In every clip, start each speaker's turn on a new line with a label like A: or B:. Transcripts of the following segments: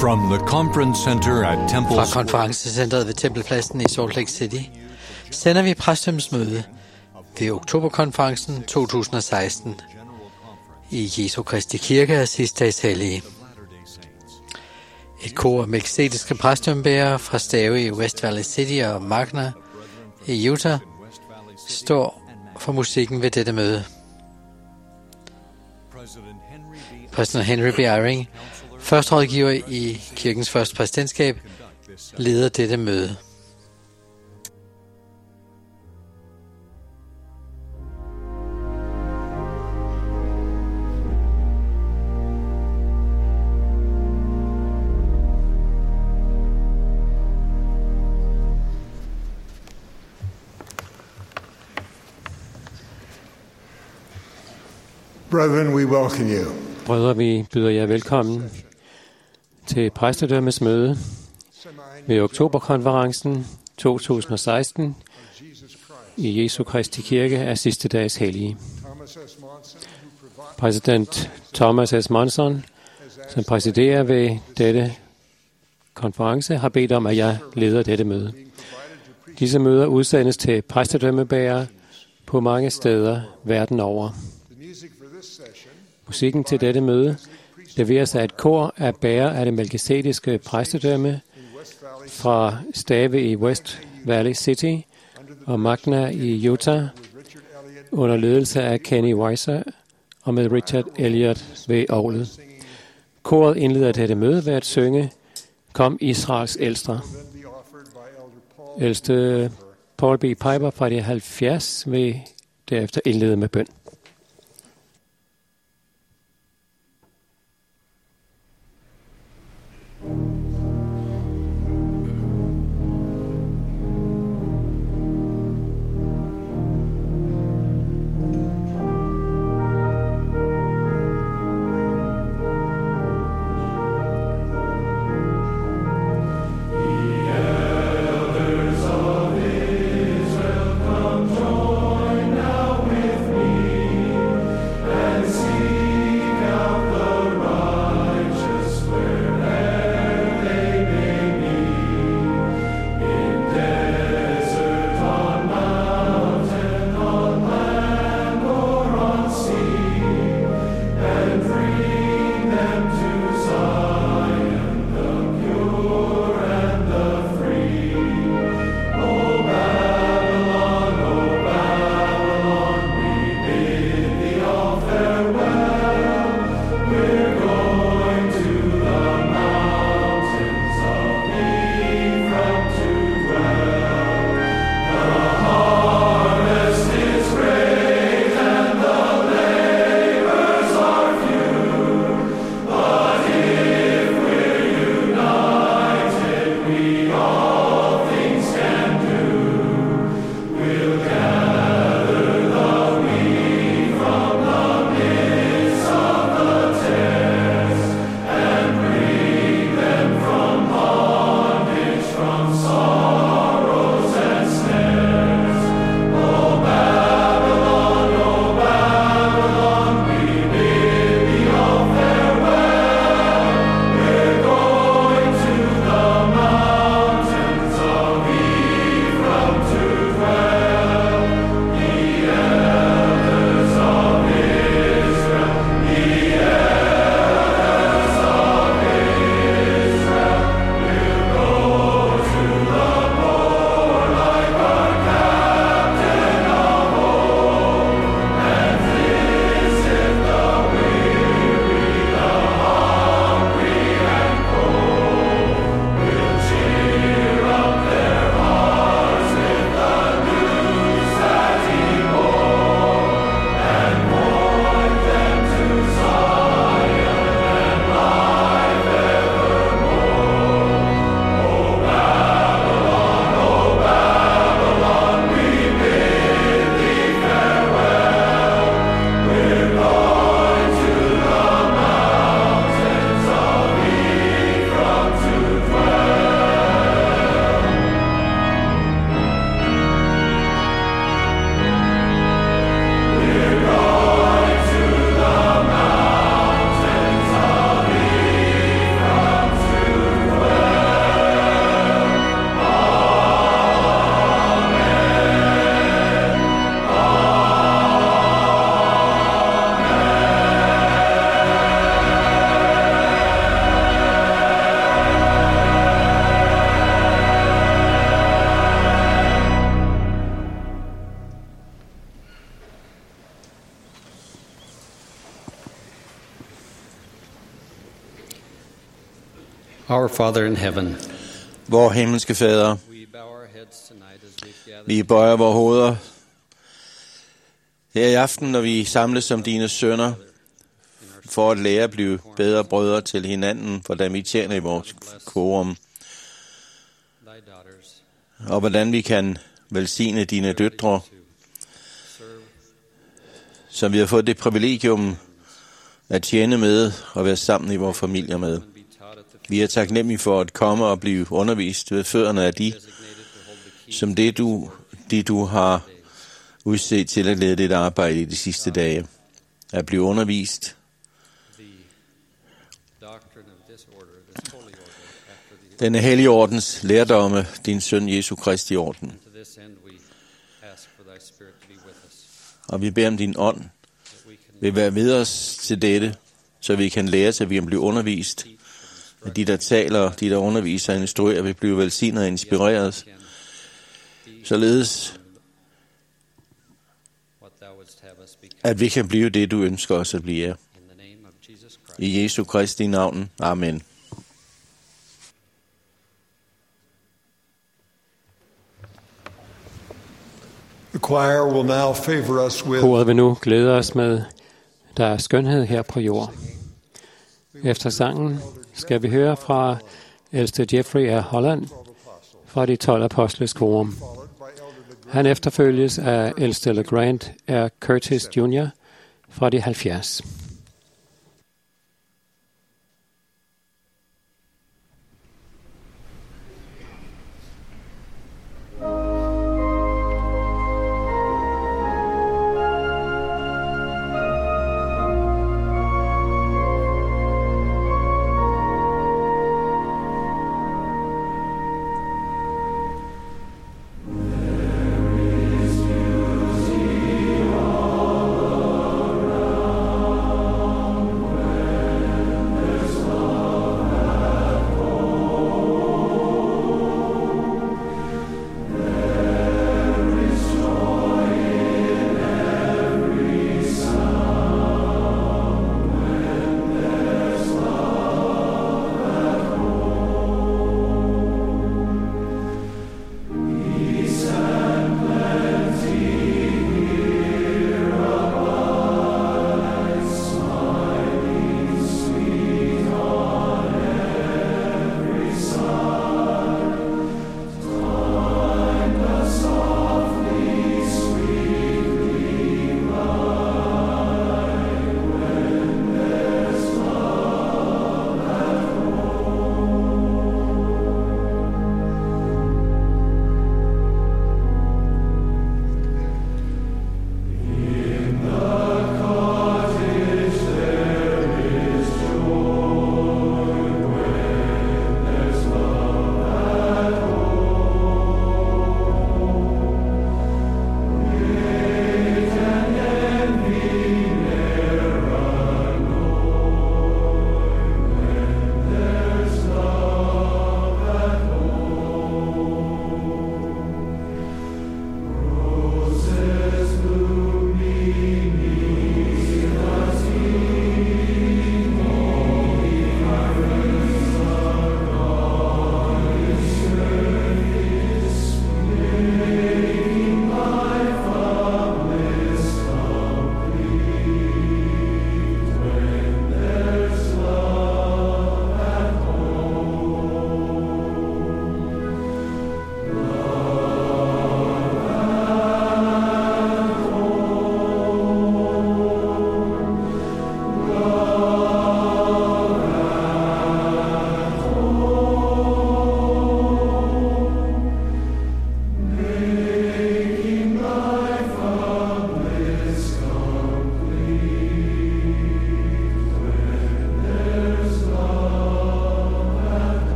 A: From the conference center at Temple
B: Fra konferencecentret ved Tempelpladsen i Salt Lake City sender vi præstedømsmøde ved oktoberkonferencen 2016 i Jesu Kristi Kirke af Sidste-dages Hellige. Et kor af melkizedekske præstedømmebærere fra Stave i West Valley City og Magna i Utah står for musikken ved dette møde. Præsident Henry B. Eyring, førsterådgiver i kirkens første præsidentskab, leder dette møde.
C: Brethren, we welcome you.
D: Brødre, vi byder jer velkommen til præstedømmets møde ved oktoberkonferencen 2016 i Jesu Kristi Kirke af Sidste-dages Hellige. Præsident Thomas S. Monson, som præsiderer ved dette konference, har bedt om, at jeg leder dette møde. Disse møder udsendes til præstedømmebærere på mange steder verden over. Musikken til dette møde leveres af et kor af bærere af det melkizedekske præstedømme fra Stave i West Valley City og Magna i Utah under ledelse af Kenny Weiser og med Richard Elliott ved orglet. Koret indleder dette møde ved at synge Kom Israels ældster. Ældste Paul B. Piper fra de 70 vil derefter indlede med bøn.
E: Join now with me.
C: Our Father in heaven,
E: Vor himmelske Fader, vi bøjer vores hoveder her i aften, når vi samles som dine sønner, for at lære at blive bedre brødre til hinanden, hvordan vi tjener i vores korum, og hvordan vi kan velsigne dine døtre, som vi har fået det privilegium at tjene med og være sammen i vores familier med. Vi er taknemmelige for at komme og blive undervist ved fødderne af de, som du har udset til at lede dit arbejde i de sidste dage. At blive undervist denne hellige ordens lærdomme, din søn Jesu Kristi orden. Og vi beder om din ånd vil være ved os til dette, så vi kan lære, så vi kan blive undervist. At de, der taler, de, der underviser og instruerer, vil blive velsignet og inspireret, således at vi kan blive det, du ønsker os at blive. I Jesu Kristi navn. Amen.
D: Koret vil nu glæde os med, der er skønhed her på jord. Efter sangen skal vi høre fra ældste Jeffrey af Holland fra de 12 apostles korum. Han efterfølges af ældste LeGrand af Curtis Jr. fra de 70.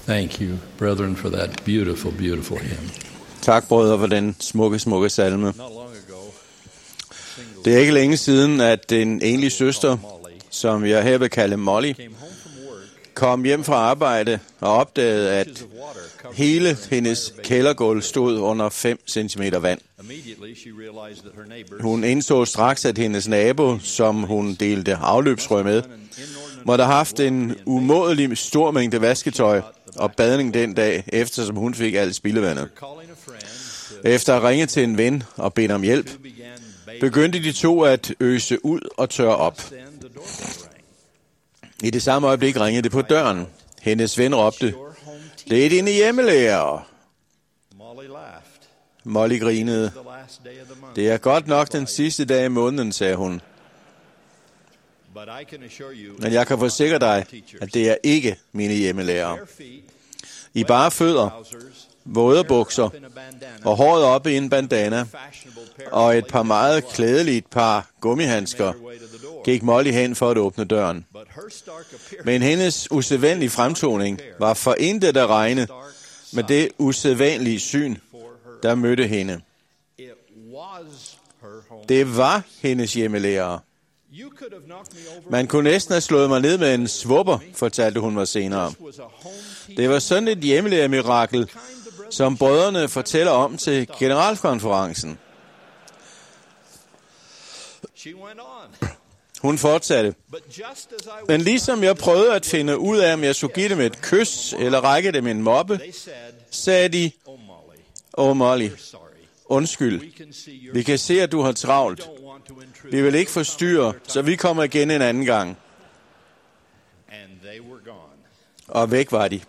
C: Thank you, brethren, for that beautiful, beautiful hymn.
E: Tak, brødre, for den smukke, smukke salme. Det er ikke længe siden, at en enlig søster, som jeg her vil kalde Molly, kom hjem fra arbejde og opdagede, at hele hendes kældergulv stod under 5 cm vand. Hun indså straks, at hendes nabo, som hun delte afløbsrør med, måtte have haft en umådelig stor mængde vasketøj og badning den dag, eftersom hun fik alt spildevandet. Efter at ringe til en ven og bede om hjælp, begyndte de to at øse ud og tørre op. I det samme øjeblik ringede det på døren. Hendes ven råbte, "Det er dine hjemmelærer." Molly grinede. "Det er godt nok den sidste dag i måneden," sagde hun. "Men jeg kan forsikre dig, at det er ikke mine hjemmelærer. I bare fødder, våde bukser og håret oppe i en bandana og et par meget klædeligt par gummihandsker gik Molly hen for at åbne døren. Men hendes usædvanlige fremtoning var for intet at regne med det usædvanlige syn, der mødte hende. Det var hendes hjemmelærer. Man kunne næsten have slået mig ned med en svupper, fortalte hun mig senere. Det var sådan et hjemmelærermirakel, som brødrene fortæller om til generalkonferencen. Hun fortsatte. Men ligesom jeg prøvede at finde ud af, om jeg skulle give dem et kys eller række dem en moppe, sagde de, "Åh, Molly, undskyld. Vi kan se, at du har travlt. Vi vil ikke forstyrre, så vi kommer igen en anden gang." Og væk var de.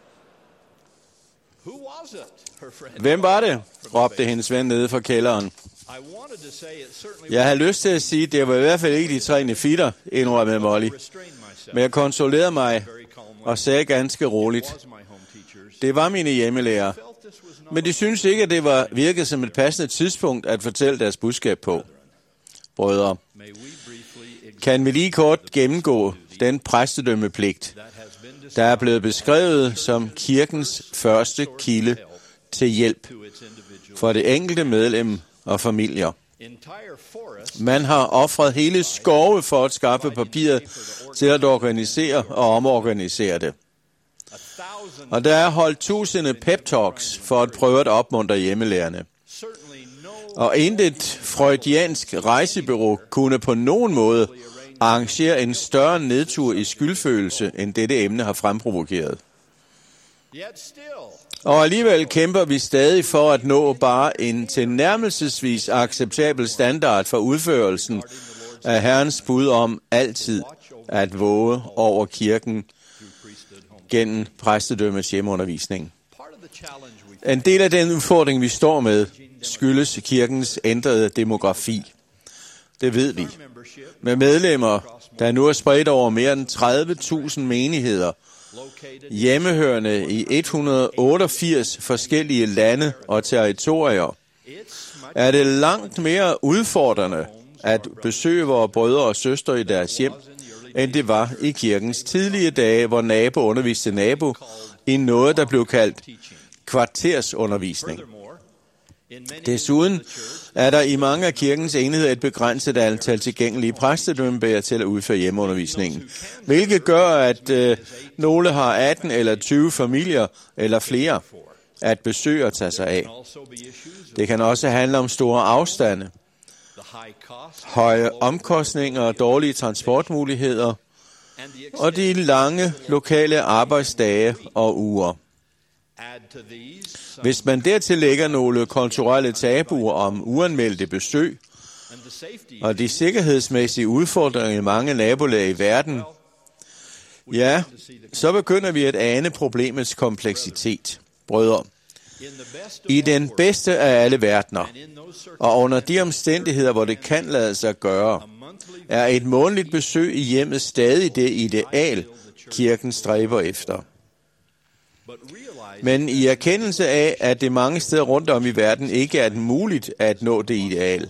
E: "Hvem var det?" råbte hendes ven nede fra kælderen. Jeg havde lyst til at sige, at det var i hvert fald ikke de 3 nefitter, indrømmede Molly. Men jeg konsolerede mig og sagde ganske roligt, "Det var mine hjemmelærer." Men de syntes ikke, at det var virket som et passende tidspunkt at fortælle deres budskab på. Brødre, kan vi lige kort gennemgå den præstedømmepligt, der er blevet beskrevet som kirkens første kilde til hjælp for det enkelte medlem og familier. Man har ofret hele skove for at skaffe papiret til at organisere og omorganisere det. Og der er holdt tusinde pep-talks for at prøve at opmuntre hjemmelærerne. Og intet freudiansk rejsebureau kunne på nogen måde arrangere en større nedtur i skyldfølelse, end dette emne har fremprovokeret. Og alligevel kæmper vi stadig for at nå bare en tilnærmelsesvis acceptabel standard for udførelsen af Herrens bud om altid at våge over kirken gennem præstedømmets hjemmeundervisning. En del af den udfordring, vi står med, skyldes kirkens ændrede demografi. Det ved vi. Med medlemmer, der nu er spredt over mere end 30.000 menigheder, hjemmehørende i 188 forskellige lande og territorier, er det langt mere udfordrende at besøge vores brødre og søstre i deres hjem, end det var i kirkens tidlige dage, hvor nabo underviste nabo i noget, der blev kaldt kvartersundervisning. Desuden er der i mange af kirkens enheder et begrænset antal tilgængelige præstedømmebærer til at udføre hjemmeundervisningen, hvilket gør, at nogle har 18 eller 20 familier eller flere at besøge og tage sig af. Det kan også handle om store afstande, høje omkostninger og dårlige transportmuligheder, og de lange lokale arbejdsdage og uger. Hvis man dertil lægger nogle kulturelle tabuer om uanmeldte besøg, og de sikkerhedsmæssige udfordringer i mange nabolag i verden, ja, så begynder vi at ane problemets kompleksitet. Brødre, i den bedste af alle verdener, og under de omstændigheder, hvor det kan lade sig gøre, er et månedligt besøg i hjemmet stadig det ideal, kirken stræber efter. Men i erkendelse af, at det mange steder rundt om i verden ikke er muligt at nå det ideal,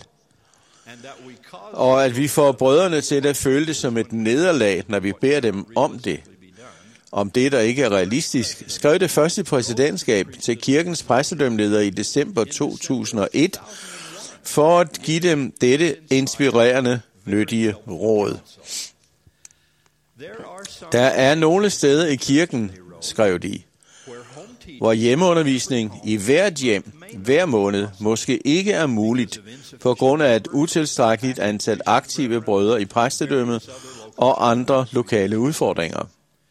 E: og at vi får brødrene til at føle det som et nederlag, når vi beder dem om det, om det, der ikke er realistisk, skrev det første præsidentskab til kirkens præstedømmeleder i december 2001 for at give dem dette inspirerende, nyttige råd. Der er nogle steder i kirken, skrev de, hvor hjemmeundervisning i hvert hjem hver måned måske ikke er muligt på grund af et utilstrækkeligt antal aktive brødre i præstedømmet og andre lokale udfordringer.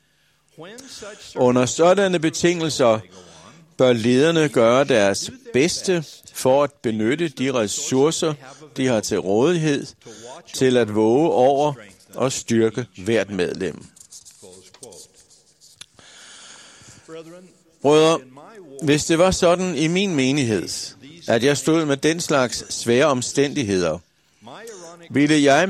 E: Under sådanne betingelser bør lederne gøre deres bedste for at benytte de ressourcer, de har til rådighed, til at våge over og styrke hvert medlem. Brødre, hvis det var sådan i min menighed, at jeg stod med den slags svære omstændigheder, ville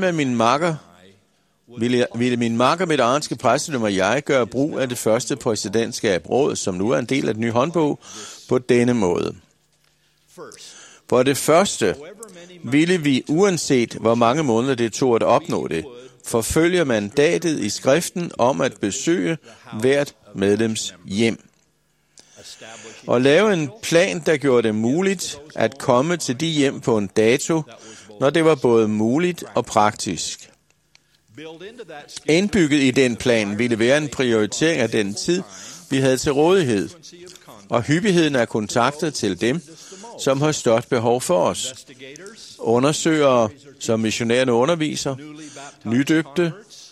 E: min makker med det aranske præstedømme og jeg gøre brug af det første præsidentskab råd, som nu er en del af den nye håndbog, på denne måde. For det første ville vi, uanset hvor mange måneder det tog at opnå det, forfølge mandatet i skriften om at besøge hvert medlems hjem. Og lave en plan, der gjorde det muligt at komme til de hjem på en dato, når det var både muligt og praktisk. Indbygget i den plan ville være en prioritering af den tid, vi havde til rådighed, og hyppigheden af kontakter til dem, som har størst behov for os. Undersøgere, som missionærerne underviser, nydøbte,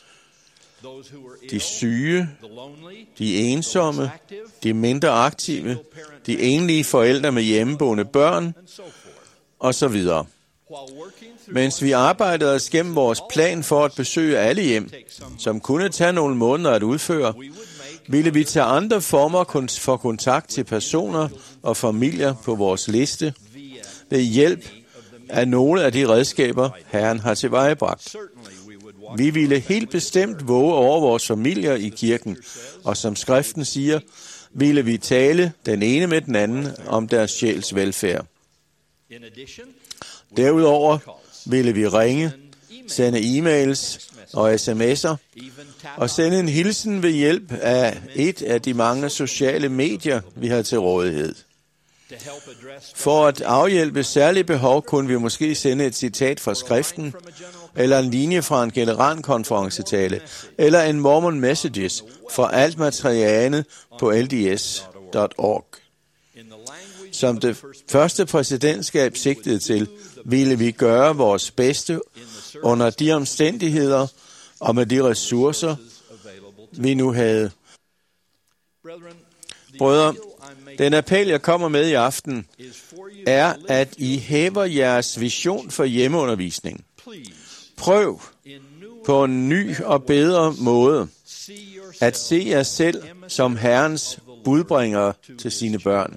E: de syge, de ensomme, de mindre aktive, de enlige forældre med hjemmeboende børn, osv. Mens vi arbejdede os gennem vores plan for at besøge alle hjem, som kunne tage nogle måneder at udføre, ville vi tage andre former for kontakt til personer og familier på vores liste ved hjælp af nogle af de redskaber, Herren har tilvejebragt. Vi ville helt bestemt våge over vores familier i kirken, og som skriften siger, ville vi tale den ene med den anden om deres sjæls velfærd. Derudover ville vi ringe, sende e-mails og sms'er, og sende en hilsen ved hjælp af et af de mange sociale medier, vi har til rådighed. For at afhjælpe særlige behov, kunne vi måske sende et citat fra skriften, eller en linje fra en generalkonferencetale, eller en Mormon Messages fra alt materiale på LDS.org. Som det første præsidentskab sigtede til, ville vi gøre vores bedste under de omstændigheder og med de ressourcer, vi nu havde. Brødre, den appel, jeg kommer med i aften, er, at I hæver jeres vision for hjemmeundervisning. Prøv på en ny og bedre måde at se jer selv som Herrens budbringer til sine børn.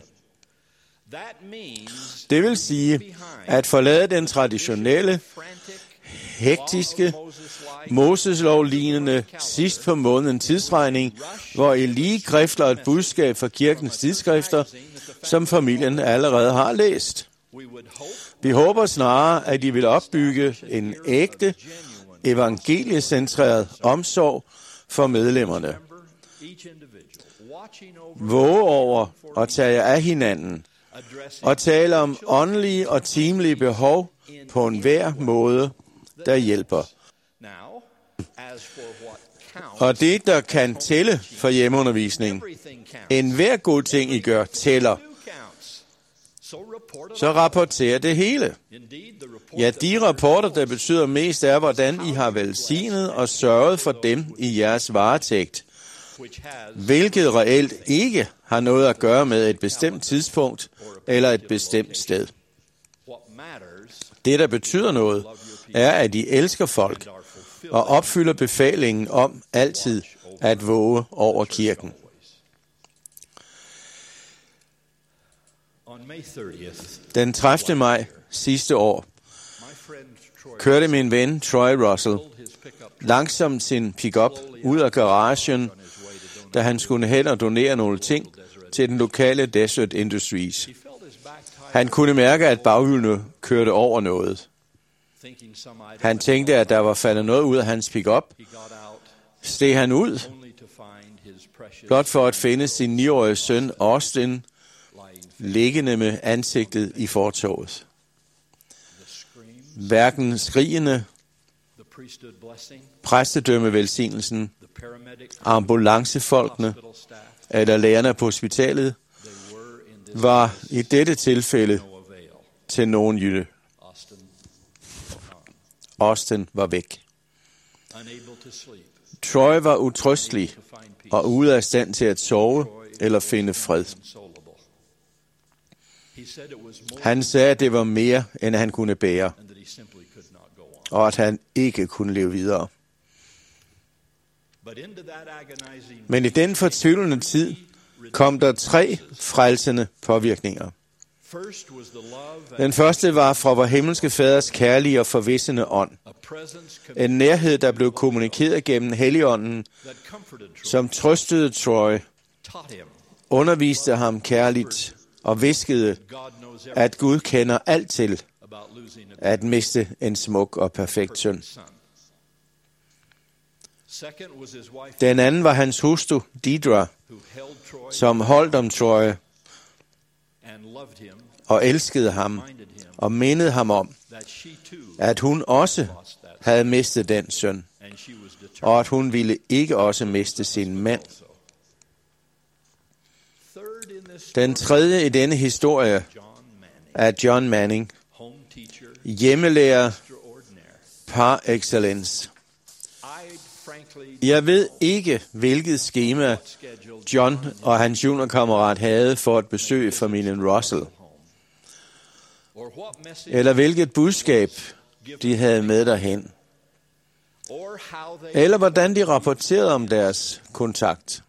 E: Det vil sige at forlade den traditionelle, hektiske, Moses-lov-lignende sidst på måneden tidsregning, hvor I lige grifler et budskab fra kirkens tidsskrifter, som familien allerede har læst. Vi håber snarere, at I vil opbygge en ægte, evangeliecentreret omsorg for medlemmerne. Våge over og tage jer af hinanden, og tale om åndelige og timelige behov på enhver måde, der hjælper. Og det, der kan tælle for hjemmeundervisning, enhver god ting, I gør, tæller. Så rapporter det hele. Ja, de rapporter, der betyder mest, er, hvordan I har velsignet og sørget for dem i jeres varetægt, hvilket reelt ikke har noget at gøre med et bestemt tidspunkt eller et bestemt sted. Det, der betyder noget, er, at I elsker folk og opfylder befalingen om altid at våge over kirken. Den 30. maj sidste år kørte min ven Troy Russell langsomt sin pick-up ud af garagen, da han skulle hen og donere nogle ting til den lokale Desert Industries. Han kunne mærke, at baghjulene kørte over noget. Han tænkte, at der var faldet noget ud af hans pick-up. Steg han ud blot for at finde sin 9-årige søn Austin liggende med ansigtet i fortovet. Hverken skrigene, præstedømmevelsignelsen, ambulancefolkene eller lærerne på hospitalet var i dette tilfælde til nogen jytte. Austin var væk. Troy var utrøstelig og ude af stand til at sove eller finde fred. Han sagde, at det var mere, end han kunne bære, og at han ikke kunne leve videre. Men i den fortvivlende tid kom der 3 frelsende påvirkninger. Den første var fra vor himmelske faders kærlige og forvissende ånd. En nærhed, der blev kommunikeret gennem Helligånden, som trøstede Troy, underviste ham kærligt og hviskede, at Gud kender alt til at miste en smuk og perfekt søn. Den anden var hans hustru, Deidre, som holdt om Troy og elskede ham og mindede ham om, at hun også havde mistet den søn, og at hun ville ikke også miste sin mand. Den tredje i denne historie er John Manning, hjemmelærer par excellence. Jeg ved ikke, hvilket skema John og hans juniorkammerat havde for at besøge familien Russell, eller hvilket budskab de havde med derhen, eller hvordan de rapporterede om deres kontakt.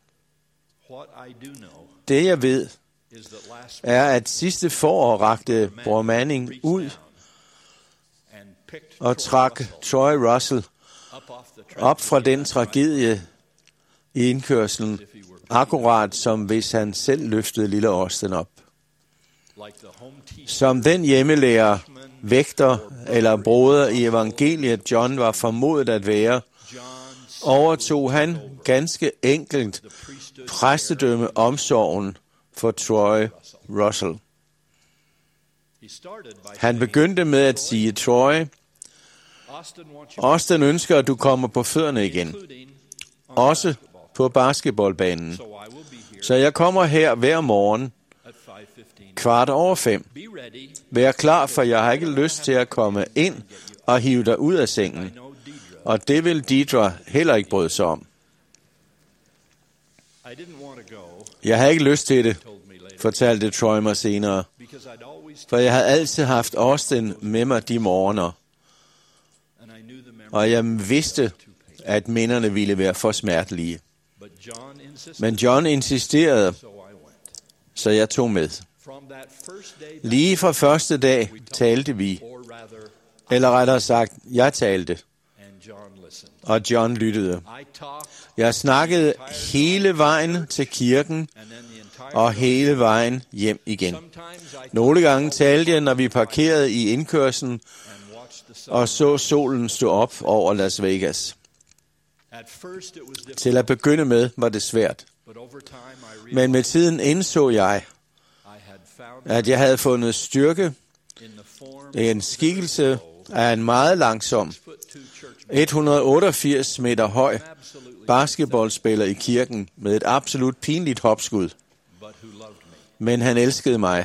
E: Det jeg ved, er, at sidste forår rakte bror Manning ud og trak Troy Russell op fra den tragedie i indkørslen, akkurat som hvis han selv løftede lille Austin op. Som den hjemmelærer, vægter eller broder i evangeliet John var formodet at være, overtog han ganske enkelt præstedømme omsorgen for Troy Russell. Han begyndte med at sige, Troy, Austin ønsker, at du kommer på fødderne igen, også på basketballbanen. Så jeg kommer her hver morgen, 5:15. Vær klar, for jeg har ikke lyst til at komme ind og hive dig ud af sengen. Og det vil Deidre heller ikke bryde sig om. Jeg har ikke lyst til det, fortalte Troy mig senere, for jeg havde altid haft Austin med mig de morgener, og jeg vidste, at minderne ville være for smertelige. Men John insisterede, så jeg tog med. Lige fra første dag talte vi, eller rettere sagt, jeg talte, og John lyttede. Jeg snakkede hele vejen til kirken, og hele vejen hjem igen. Nogle gange talte jeg, når vi parkerede i indkørslen, og så solen stå op over Las Vegas. Til at begynde med var det svært. Men med tiden indså jeg, at jeg havde fundet styrke i en skikkelse af en meget langsom, 188 meter høj basketballspiller i kirken med et absolut pinligt hopskud. Men han elskede mig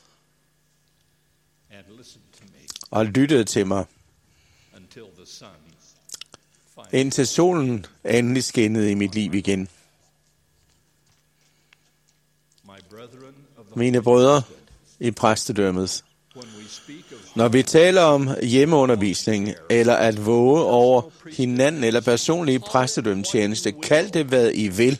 E: og lyttede til mig, indtil solen endelig skinnede i mit liv igen. Mine brødre i præstedømmet, når vi taler om hjemmeundervisning, eller at våge over hinanden eller personlige præstedømmetjeneste, kald det hvad I vil,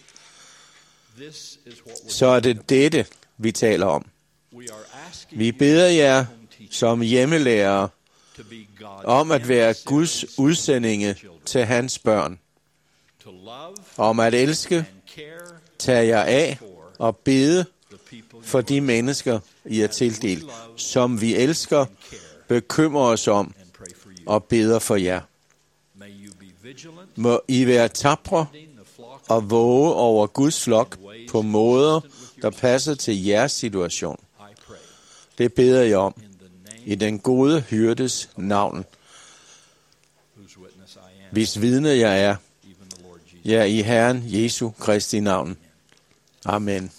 E: så er det dette, vi taler om. Vi beder jer som hjemmelærere om at være Guds udsendinge til hans børn, om at elske, tage jer af og bede for de mennesker, I er tildelt, som vi elsker, bekymrer os om og beder for jer. Må I være tapre og våge over Guds flok på måder, der passer til jeres situation. Det beder jeg om i den gode hyrdes navn, hvis vidne jeg er, ja, i Herren Jesu Kristi navn. Amen.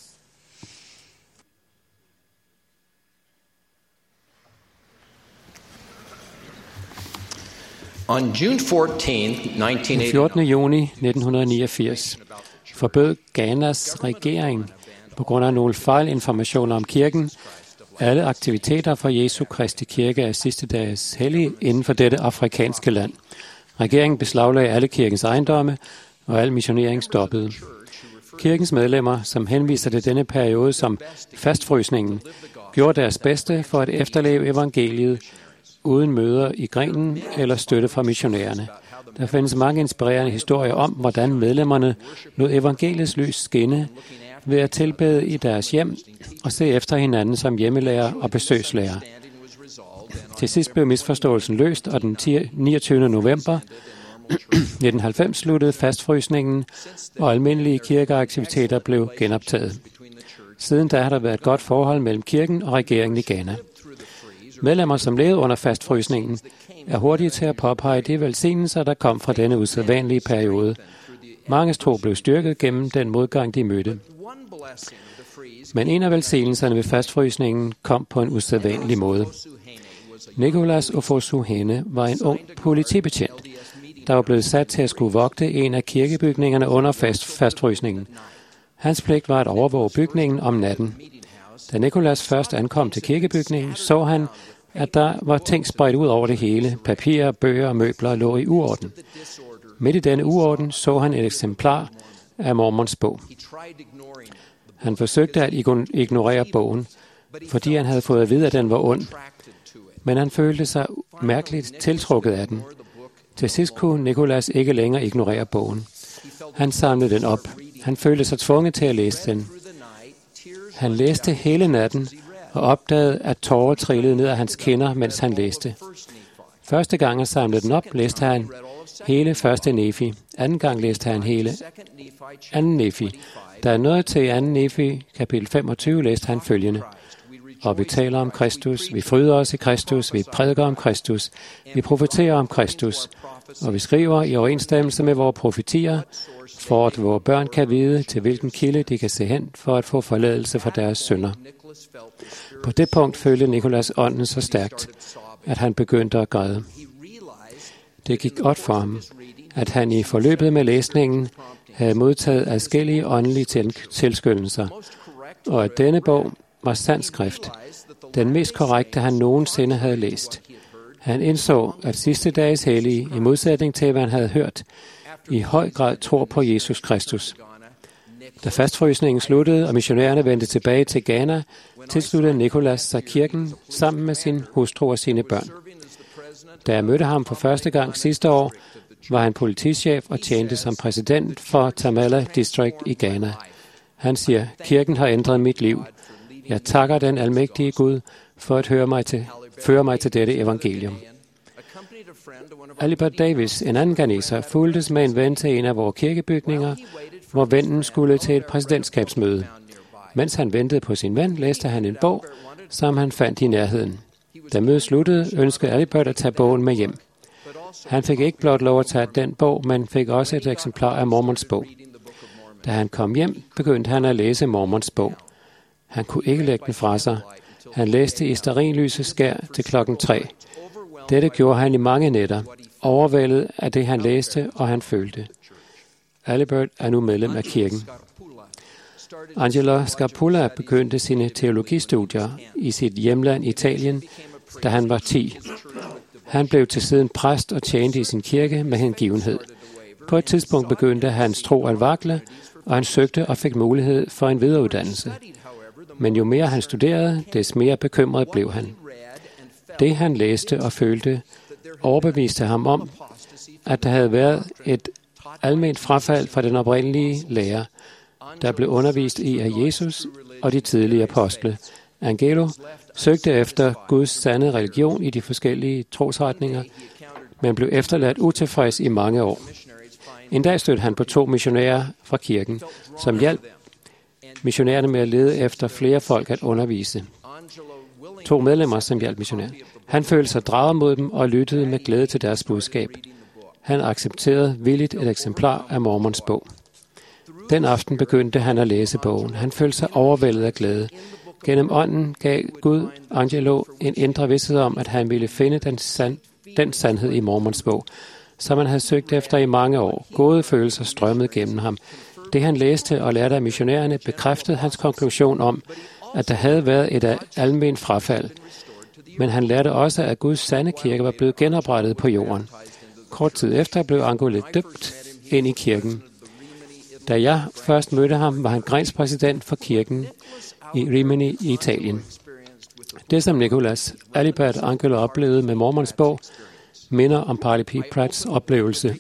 F: On June 14,
D: 14. juni 1989 forbød Ghanas regering på grund af nogle fejlinformationer om kirken alle aktiviteter for Jesu Kristi Kirke af sidste dages hellige inden for dette afrikanske land. Regeringen beslaglagde alle kirkens ejendomme, og al missionering stoppede. Kirkens medlemmer, som henviser til denne periode som fastfrysningen, gjorde deres bedste for at efterleve evangeliet uden møder i grenen eller støtte fra missionærerne. Der findes mange inspirerende historier om, hvordan medlemmerne lod evangeliets lys skinne ved at tilbede i deres hjem og se efter hinanden som hjemmelærer og besøgslærer. Til sidst blev misforståelsen løst, og den 29. november 1990 sluttede fastfrysningen, og almindelige kirkeaktiviteter blev genoptaget. Siden da har der været et godt forhold mellem kirken og regeringen i Ghana. Medlemmer, som levede under fastfrysningen, er hurtige til at påpege de velsignelser, der kom fra denne usædvanlige periode. Manges tro blev styrket gennem den modgang, de mødte. Men en af velsignelserne ved fastfrysningen kom på en usædvanlig måde. Nicholas Ofosuhene var en ung politibetjent, der var blevet sat til at skulle vogte en af kirkebygningerne under fastfrysningen. Hans pligt var at overvåge bygningen om natten. Da Nicholas først ankom til kirkebygningen, så han, at der var ting spredt ud over det hele. Papirer, bøger og møbler lå i uorden. Midt i denne uorden så han et eksemplar af Mormons bog. Han forsøgte at ignorere bogen, fordi han havde fået at vide, at den var ond. Men han følte sig mærkeligt tiltrukket af den. Til sidst kunne Nicholas ikke længere ignorere bogen. Han samlede den op. Han følte sig tvunget til at læse den. Han læste hele natten og opdagede, at tårer trillede ned af hans kinder, mens han læste. Første gang han samlede den op, læste han hele første Nefi. Anden gang læste han hele anden Nefi. Da han nåede til anden Nefi, kapitel 25, læste han følgende. Og vi taler om Kristus, vi fryder os i Kristus, vi prædiker om Kristus, vi profeterer om Kristus, og vi skriver i overensstemmelse med vores profetier, for at vores børn kan vide, til hvilken kilde de kan se hen, for at få forladelse for deres synder. På det punkt følte Nicholas ånden så stærkt, at han begyndte at græde. Det gik godt for ham, at han i forløbet med læsningen havde modtaget adskillige åndelige tilskyndelser, og at denne bog var sand skrift, den mest korrekte, han nogensinde havde læst. Han indså, at sidste dages hellige, i modsætning til, hvad han havde hørt, i høj grad tror på Jesus Kristus. Da fastfrysningen sluttede, og missionærerne vendte tilbage til Ghana, tilsluttede Nicholas sig kirken sammen med sin hustru og sine børn. Da jeg mødte ham for første gang sidste år, var han politichef og tjente som præsident for Tamale District i Ghana. Han siger, kirken har ændret mit liv. Jeg takker den almægtige Gud for at føre mig til dette evangelium. Alibert Davis, en anden ghaneser, fulgtes med en ven til en af vores kirkebygninger, hvor vennen skulle til et præsidentskabsmøde. Mens han ventede på sin ven, læste han en bog, som han fandt i nærheden. Da mødet sluttede, ønskede Alibert at tage bogen med hjem. Han fik ikke blot lov at tage den bog, men fik også et eksemplar af Mormons bog. Da han kom hjem, begyndte han at læse Mormons bog. Han kunne ikke lægge den fra sig. Han læste i stearinlysets skær til 3:00. Dette gjorde han i mange nætter, overvældet af det, han læste og han følte. Alibert er nu medlem af kirken. Angelo Scarpulla begyndte sine teologistudier i sit hjemland Italien, da han var 10. Han blev til siden præst og tjente i sin kirke med hengivenhed. På et tidspunkt begyndte hans tro at vakle, og han søgte og fik mulighed for en videreuddannelse. Men jo mere han studerede, des mere bekymret blev han. Det han læste og følte, overbeviste ham om, at der havde været et alment frafald fra den oprindelige lære, der blev undervist i af Jesus og de tidlige apostle. Angelo søgte efter Guds sande religion i de forskellige trosretninger, men blev efterladt utilfreds i mange år. En dag stødte han på 2 missionærer fra kirken, som hjalp missionærerne med at lede efter flere folk at undervise. 2 medlemmer, som hjalp missionærer. Han følte sig draget mod dem og lyttede med glæde til deres budskab. Han accepterede villigt et eksemplar af Mormons bog. Den aften begyndte han at læse bogen. Han følte sig overvældet af glæde. Gennem ånden gav Gud Angelo en indre vidsthed om, at han ville finde den sandhed i Mormons bog, som han havde søgt efter i mange år. Gode følelser strømmede gennem ham. Det han læste og lærte af missionærerne bekræftede hans konklusion om, at der havde været et alment frafald. Men han lærte også, at Guds sande kirke var blevet genoprettet på jorden. Kort tid efter blev Angelo døbt ind i kirken. Da jeg først mødte ham, var han grenspræsident for kirken i Rimini i Italien. Det, som Nicholas Alibert Angelo oplevede med Mormons bog, minder om Parley P. Pratts oplevelse.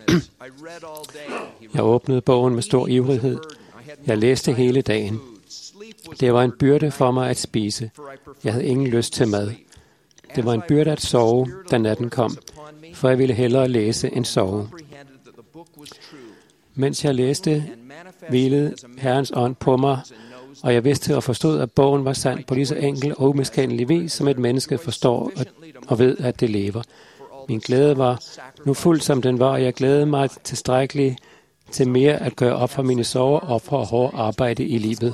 D: Jeg åbnede bogen med stor ivrighed. Jeg læste hele dagen. Det var en byrde for mig at spise. Jeg havde ingen lyst til mad. Det var en byrde at sove, da natten kom, for jeg ville hellere læse end sove. Mens jeg læste, hvilede Herrens ånd på mig, og jeg vidste og forstod, at bogen var sand på lige så enkel og umiskendelig vis, som et menneske forstår og ved, at det lever. Min glæde var nu fuld, som den var, og jeg glædede mig tilstrækkeligt til mere at gøre op for mine sorger og for hårdt arbejde i livet.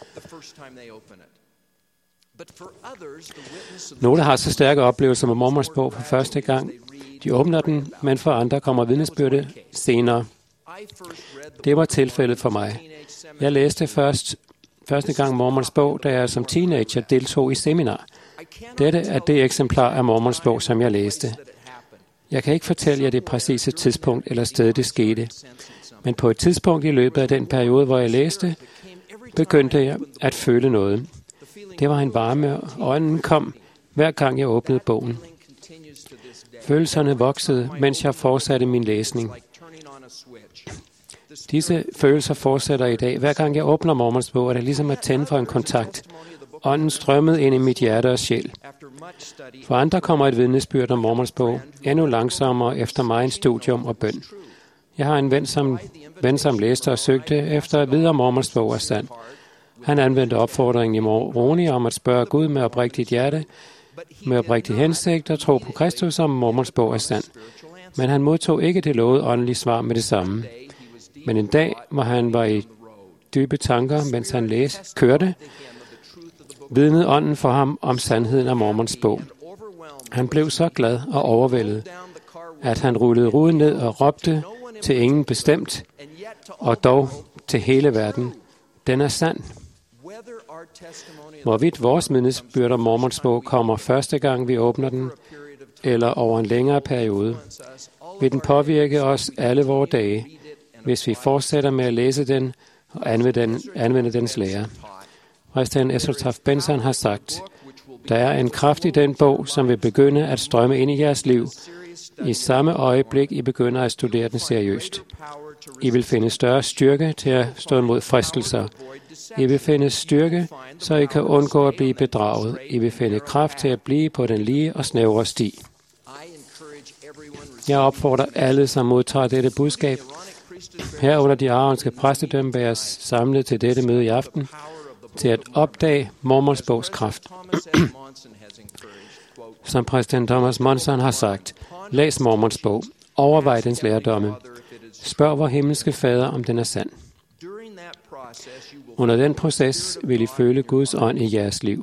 D: Nogle har så stærke oplevelser med Mormons bog for første gang. De åbner den, men for andre kommer vidnesbyrde senere. Det var tilfældet for mig. Jeg læste første gang Mormons bog, da jeg som teenager deltog i seminar. Dette er det eksemplar af Mormons bog, som jeg læste. Jeg kan ikke fortælle jer det præcise tidspunkt eller sted, det skete. Men på et tidspunkt i løbet af den periode, hvor jeg læste, begyndte jeg at føle noget. Det var en varme, og ånden kom, hver gang jeg åbnede bogen. Følelserne voksede, mens jeg fortsatte min læsning. Disse følelser fortsætter i dag. Hver gang jeg åbner Mormons bog, er det ligesom at tænde for en kontakt. Ånden strømmede ind i mit hjerte og sjæl. For andre kommer et vidnesbyrd om Mormons bog, endnu langsommere efter mig en studium og bøn. Jeg har en ven, som læste og søgte efter at vide, om Mormons bog er sand. Han anvendte opfordringen i Moroni om at spørge Gud med oprigtigt hjerte, med oprigtig hensigt og tro på Kristus, om Mormons bog er sand. Men han modtog ikke det lovede åndelige svar med det samme. Men en dag, hvor han var i dybe tanker, mens han kørte, vidnede ånden for ham om sandheden af Mormons bog. Han blev så glad og overvældet, at han rullede ruden ned og råbte til ingen bestemt, og dog til hele verden: den er sand. Hvorvidt vores vidnesbyrd om Mormons bog kommer første gang, vi åbner den, eller over en længere periode, vil den påvirke os alle vore dage, hvis vi fortsætter med at læse den og anvende dens lære. Præsident Ezra Taft Benson har sagt: der er en kraft i den bog, som vil begynde at strømme ind i jeres liv, i samme øjeblik I begynder at studere den seriøst. I vil finde større styrke til at stå imod fristelser. I vil finde styrke, så I kan undgå at blive bedraget. I vil finde kraft til at blive på den lige og snævre sti. Jeg opfordrer alle, som modtager dette budskab, herunder de aronske præstedømme, bæres samlet til dette møde i aften, til at opdage Mormons bogs kraft. Som præsident Thomas Monson har sagt: læs Mormons bog, overvej dens lærdomme, spørg vor himmelske fader, om den er sand. Under den proces vil I føle Guds ånd i jeres liv.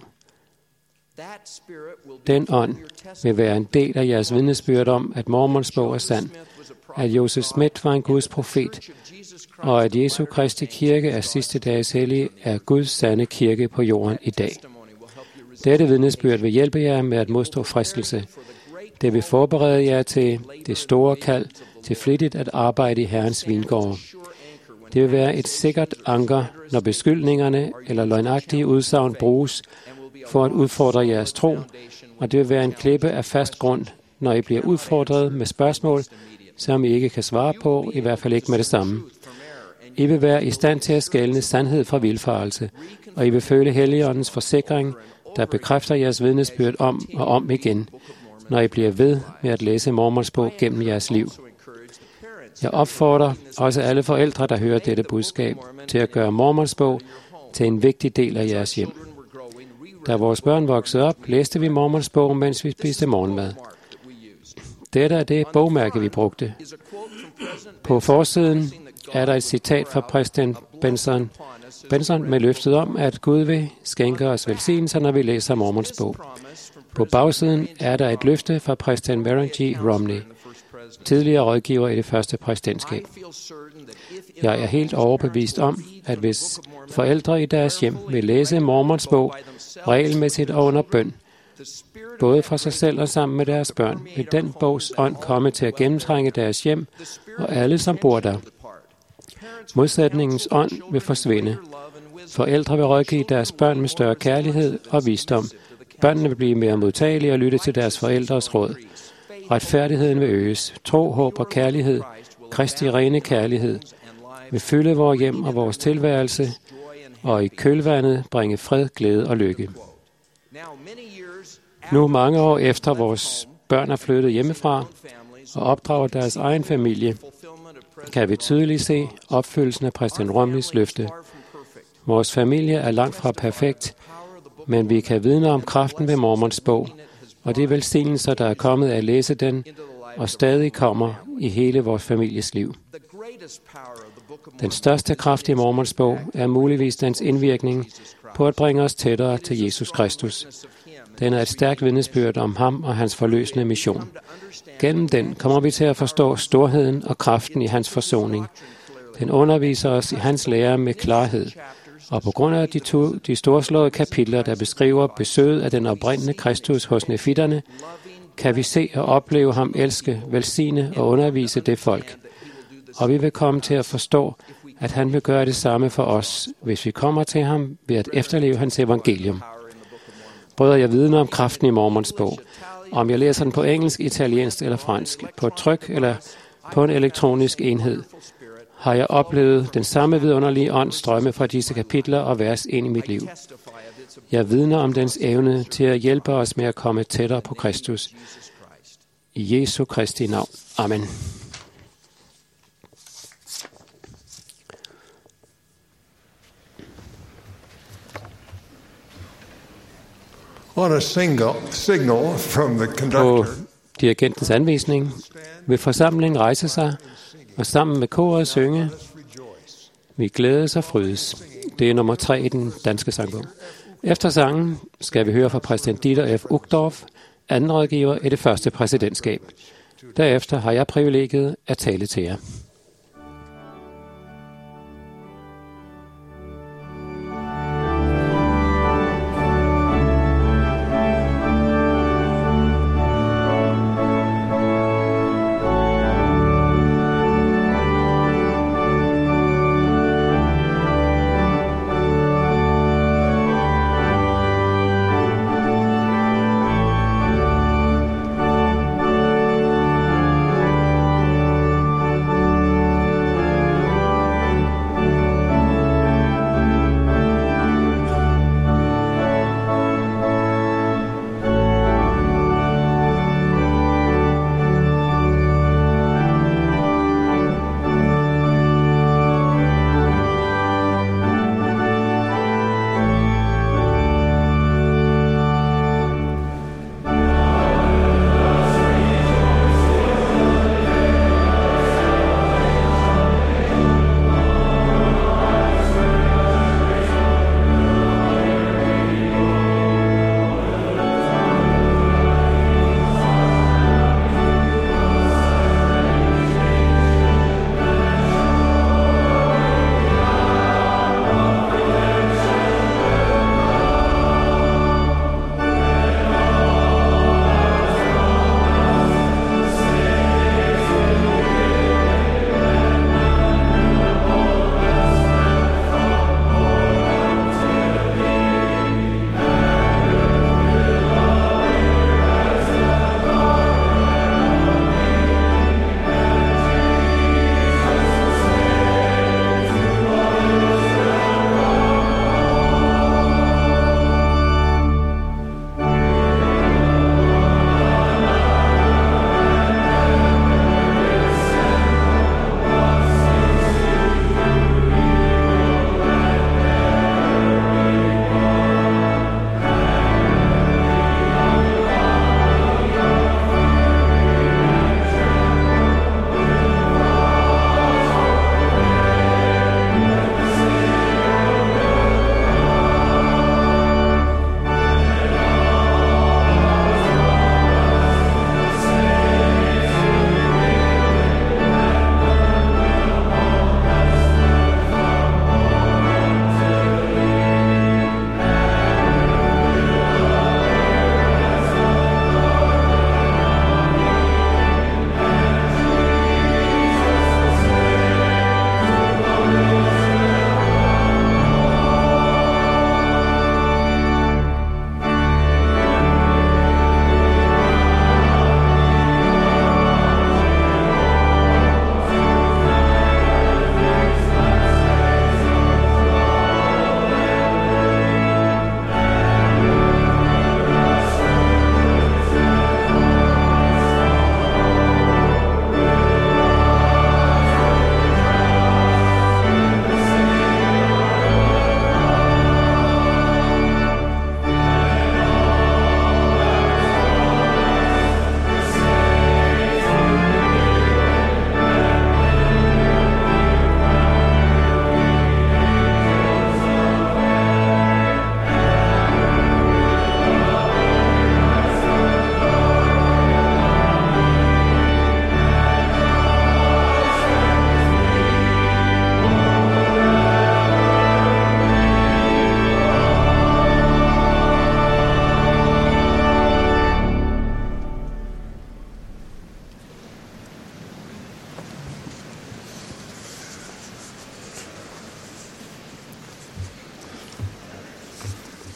D: Den ånd vil være en del af jeres vidnesbyrd om, at Mormons bog er sand, at Joseph Smith var en Guds profet, og at Jesu Kristi kirke af sidste dages hellige er Guds sande kirke på jorden i dag. Dette vidnesbyrd vil hjælpe jer med at modstå fristelse. Det vil forberede jer til det store kald til flittigt at arbejde i Herrens vingård. Det vil være et sikkert anker, når beskyldningerne eller løgnagtige udsagn bruges for at udfordre jeres tro, og det vil være en klippe af fast grund, når I bliver udfordret med spørgsmål, som I ikke kan svare på, i hvert fald ikke med det samme. I vil være i stand til at skelne sandhed fra vildfarelse, og I vil føle Helligåndens forsikring, der bekræfter jeres vidnesbyrd om og om igen, når I bliver ved med at læse Mormons bog gennem jeres liv. Jeg opfordrer også alle forældre, der hører dette budskab, til at gøre Mormonsbog til en vigtig del af jeres hjem. Da vores børn voksede op, læste vi Mormonsbog, mens vi spiste morgenmad. Dette er det bogmærke, vi brugte. På forsiden er der et citat fra præsident Benson med løftet om, at Gud vil skænke os velsignelser, når vi læser Mormonsbog. På bagsiden er der et løfte fra præsident Warren G. Romney, tidligere rådgiver i det første præsidentskab. Jeg er helt overbevist om, at hvis forældre i deres hjem vil læse Mormonsbog regelmæssigt og under bøn, både for sig selv og sammen med deres børn, vil den bogs ånd komme til at gennemtrænge deres hjem og alle, som bor der. Modsætningens ånd vil forsvinde. Forældre vil rådgive deres børn med større kærlighed og visdom. Børnene vil blive mere modtagelige og lytte til deres forældres råd. Retfærdigheden vil øges. Tro, håb og kærlighed, Kristi rene kærlighed, vil fylde vores hjem og vores tilværelse, og i kølvandet bringe fred, glæde og lykke. Nu mange år efter vores børn er flyttet hjemmefra og opdrager deres egen familie, kan vi tydeligt se opfyldelsen af præsident Romneys løfte. Vores familie er langt fra perfekt, men vi kan vidne om kraften ved Mormonsbog, og de velsignelser, der er kommet af at læse den, og stadig kommer i hele vores families liv. Den største kraft i Mormonsbog er muligvis dens indvirkning på at bringe os tættere til Jesus Kristus. Den er et stærkt vidnesbyrd om ham og hans forløsende mission. Gennem den kommer vi til at forstå storheden og kraften i hans forsoning. Den underviser os i hans lære med klarhed. Og på grund af de storslåede kapitler, der beskriver besøget af den oprindende Kristus hos nefitterne, kan vi se og opleve ham elske, velsigne og undervise det folk. Og vi vil komme til at forstå, at han vil gøre det samme for os, hvis vi kommer til ham ved at efterleve hans evangelium. Brødre, jeg vidner om kraften i Mormonsbog. Om jeg læser den på engelsk, italiensk eller fransk, på tryk eller på en elektronisk enhed, har jeg oplevet den samme vidunderlige ånd strømme fra disse kapitler og vers ind i mit liv. Jeg vidner om dens evne til at hjælpe os med at komme tættere på Kristus. I Jesu Kristi navn. Amen.
G: On a signal from the
D: På
G: conductor,
D: dirigentens anvisning vil forsamlingen rejse sig og sammen med koret synge, vi glædes og frydes. Det er nummer 3 i den danske sangbog. Efter sangen skal vi høre fra præsident Dieter F. Uchtdorf, anden rådgiver i det første præsidentskab. Derefter har jeg privilegiet at tale til jer.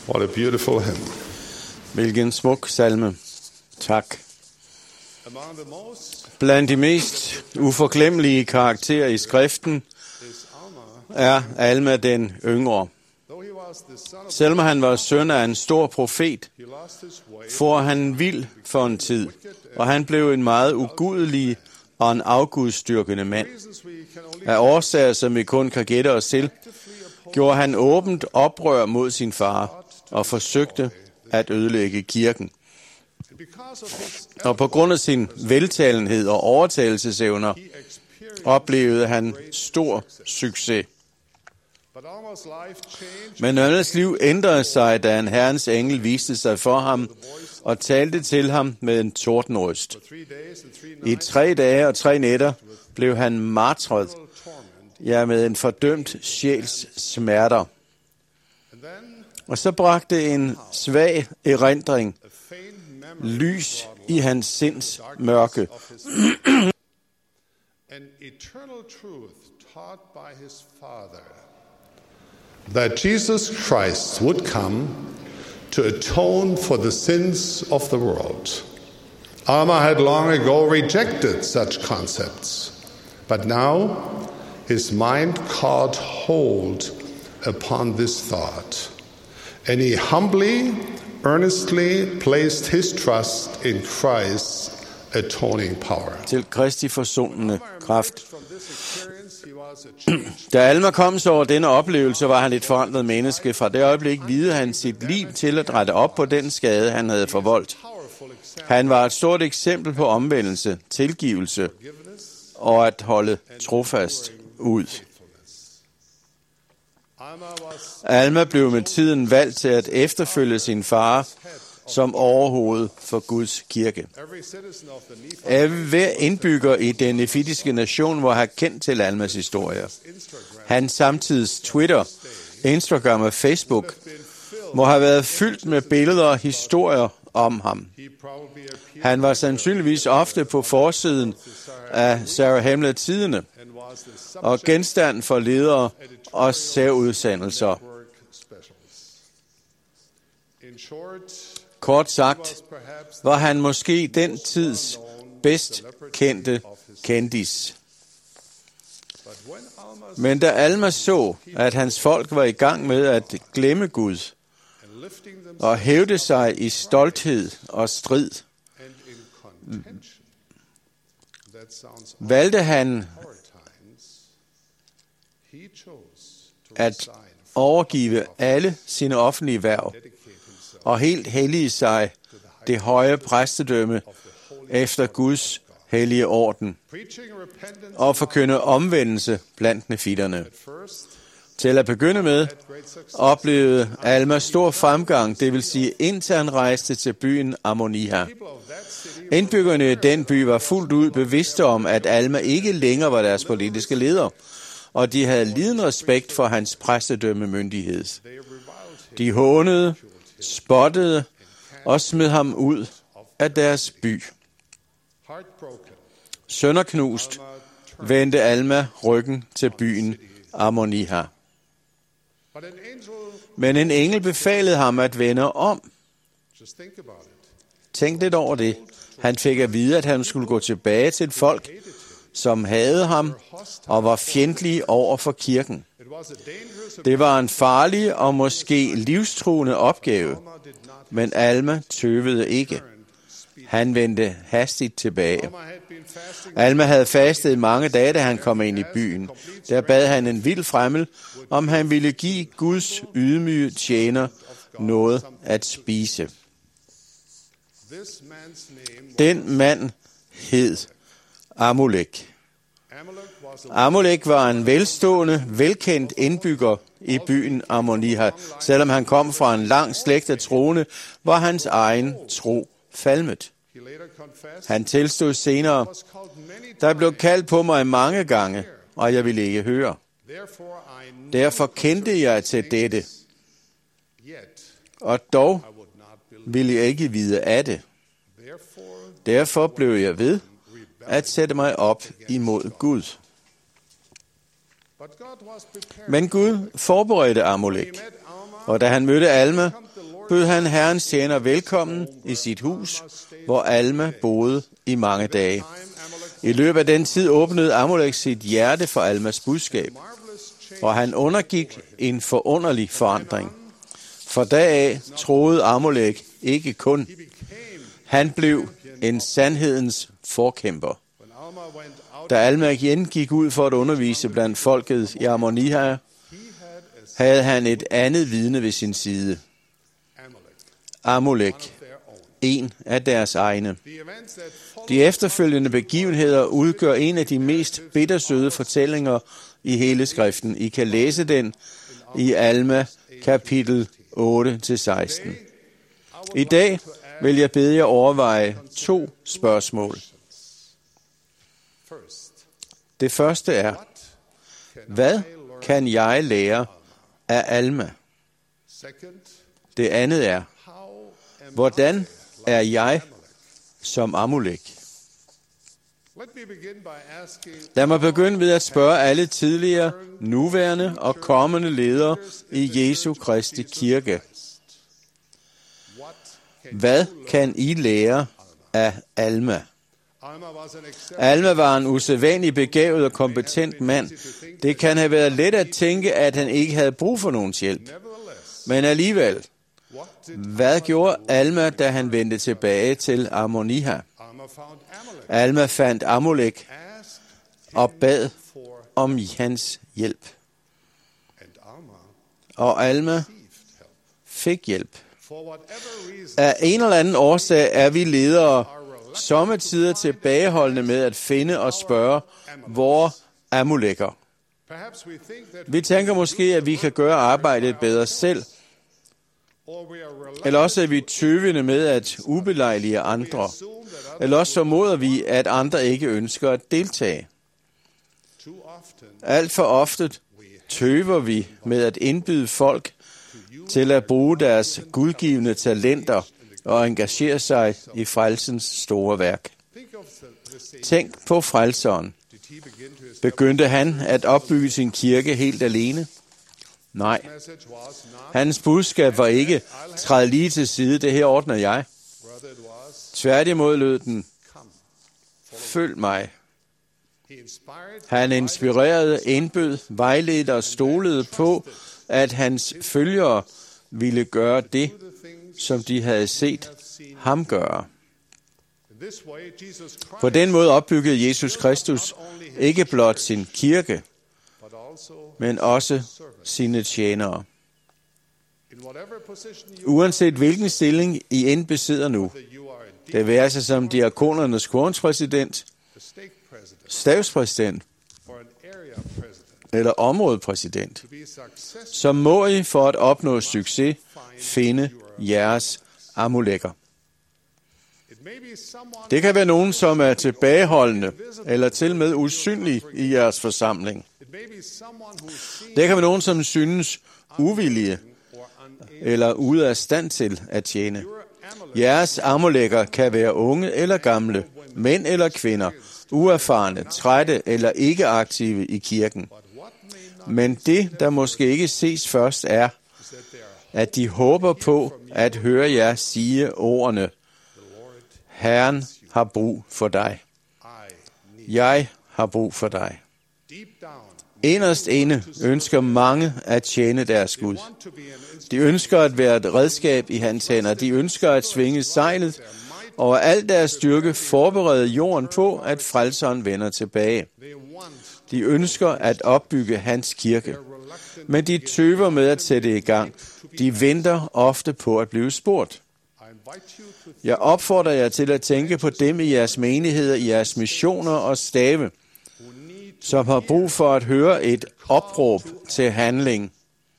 G: What a beautiful hymn.
E: Hvilken smuk salme. Tak. Blandt de mest uforglemmelige karakterer i skriften er Alma den yngre. Selvom han var søn af en stor profet, for han vild for en tid, og han blev en meget ugudelig og en afgudstyrkende mand. Af årsager, som vi kun kan gætte os til, gjorde han åbent oprør mod sin far og forsøgte at ødelægge kirken. Og på grund af sin veltalenhed og overtagelsesevner oplevede han stor succes. Men Almas liv ændrede sig, da en Herrens engel viste sig for ham og talte til ham med en tordenrøst. I 3 dage og 3 nætter blev han martret, ja, med en fordømt sjæls smerter. Og så bragte en svag erindring lys i hans sinds mørke.
G: An eternal truth taught by his Father, that Jesus Christ would come to atone for the sins of the world. Alma had long ago rejected such concepts, but now his mind caught hold upon this thought, and he humbly, earnestly placed his trust in Christ's atoning power.
E: Til Kristi forsonende kraft. Da Alma kom så over denne oplevelse, var han et forandret menneske. Fra det øjeblik videde han sit liv til at rette op på den skade, han havde forvoldt. Han var et stort eksempel på omvendelse, tilgivelse og at holde trofast ud. Alma blev med tiden valgt til at efterfølge sin far som overhoved for Guds kirke. Hver indbygger i den nefitiske nation må have kendt til Almas historie. Hans samtids Twitter, Instagram og Facebook må have været fyldt med billeder og historier om ham. Han var sandsynligvis ofte på forsiden af Sarah Hamlet-tidene og genstand for ledere og særudsendelser. Kort sagt var han måske den tids bedst kendte kendis. Men da Alma så, at hans folk var i gang med at glemme Gud og hævde sig i stolthed og strid, valgte han at overgive alle sine offentlige hverv og helt hellige sig det høje præstedømme efter Guds hellige orden, og forkynde omvendelse blandt nefitterne. Til at begynde med oplevede Alma stor fremgang, det vil sige indtil han rejste til byen Ammoniha. Indbyggerne i den by var fuldt ud bevidste om, at Alma ikke længere var deres politiske leder, og de havde liden respekt for hans præstedømmemyndighed. De hånede, spottede og smed ham ud af deres by. Sønderknust vendte Alma ryggen til byen Ammoniha. Men en engel befalede ham at vende om. Tænk lidt over det. Han fik at vide, at han skulle gå tilbage til et folk, som havde ham og var fjendtlige over for kirken. Det var en farlig og måske livstruende opgave, men Alma tøvede ikke. Han vendte hastigt tilbage. Alma havde fastet i mange dage, da han kom ind i byen. Der bad han en vild fremmel, om han ville give Guds ydmyge tjener noget at spise. Den mand hed Amulek. Amulek var en velstående, velkendt indbygger i byen Ammoniha. Selvom han kom fra en lang slægt af troende, var hans egen tro falmet. Han tilstod senere, der blev kaldt på mig mange gange, og jeg ville ikke høre. Derfor kendte jeg til dette, og dog ville jeg ikke vide af det. Derfor blev jeg ved at sætte mig op imod Gud. Men Gud forberedte Amulek, og da han mødte Alma, bød han Herrens tjener velkommen i sit hus, hvor Alma boede i mange dage. I løbet af den tid åbnede Amalek sit hjerte for Almas budskab, og han undergik en forunderlig forandring. For da af troede Amalek ikke kun. Han blev en sandhedens forkæmper. Da Alma igen gik ud for at undervise blandt folket i Ammonihah, havde han et andet vidne ved sin side. Amalek, en af deres egne. De efterfølgende begivenheder udgør en af de mest bittersøde fortællinger i hele skriften. I kan læse den i Alma kapitel 8-16. I dag vil jeg bede jer overveje 2 spørgsmål. Det første er, hvad kan jeg lære af Alma? Det andet er, hvordan er jeg som Amalek? Lad mig begynde ved at spørge alle tidligere, nuværende og kommende ledere i Jesu Kristi Kirke. Hvad kan I lære af Alma? Alma var en usædvanlig begavet og kompetent mand. Det kan have været let at tænke, at han ikke havde brug for nogens hjælp. Men alligevel, hvad gjorde Alma, da han vendte tilbage til Ammonihah? Alma fandt Amalek og bad om hans hjælp. Og Alma fik hjælp. Af en eller anden årsag er vi ledere sommetider tilbageholdende med at finde og spørge, hvor Amaleker. Vi tænker måske, at vi kan gøre arbejdet bedre selv, eller også er vi tøvende med at ubelejlige andre, eller også formoder vi, at andre ikke ønsker at deltage. Alt for ofte tøver vi med at indbyde folk til at bruge deres gudgivende talenter og engagere sig i frelsens store værk. Tænk på frelseren. Begyndte han at opbygge sin kirke helt alene? Nej. Hans budskab var ikke, træd lige til side, det her ordner jeg. Tværtimod lød den, følg mig. Han inspirerede, indbød, vejledte og stolede på, at hans følgere ville gøre det, som de havde set ham gøre. På den måde opbyggede Jesus Kristus ikke blot sin kirke, men også sine tjenere. Uanset hvilken stilling I end besidder nu, det være sig som diakonernes kornspræsident, stabspræsident eller områdepræsident, så må I for at opnå succes finde jeres Amaleker. Det kan være nogen, som er tilbageholdende eller til med usynlig i jeres forsamling. Det kan være nogen, som synes uvillige eller ude af stand til at tjene. Jeres Amaleker kan være unge eller gamle, mænd eller kvinder, uerfarne, trætte eller ikke aktive i kirken. Men det, der måske ikke ses først, er, at de håber på at høre jer sige ordene, Herren har brug for dig. Jeg har brug for dig. Inderst inde ønsker mange at tjene deres Gud. De ønsker at være et redskab i hans hænder. De ønsker at svinge sejlet og al deres styrke forberede jorden på, at frelseren vender tilbage. De ønsker at opbygge hans kirke. Men de tøver med at sætte i gang. De venter ofte på at blive spurgt. Jeg opfordrer jer til at tænke på dem i jeres menigheder, i jeres missioner og stave, som har brug for at høre et opråb til handling.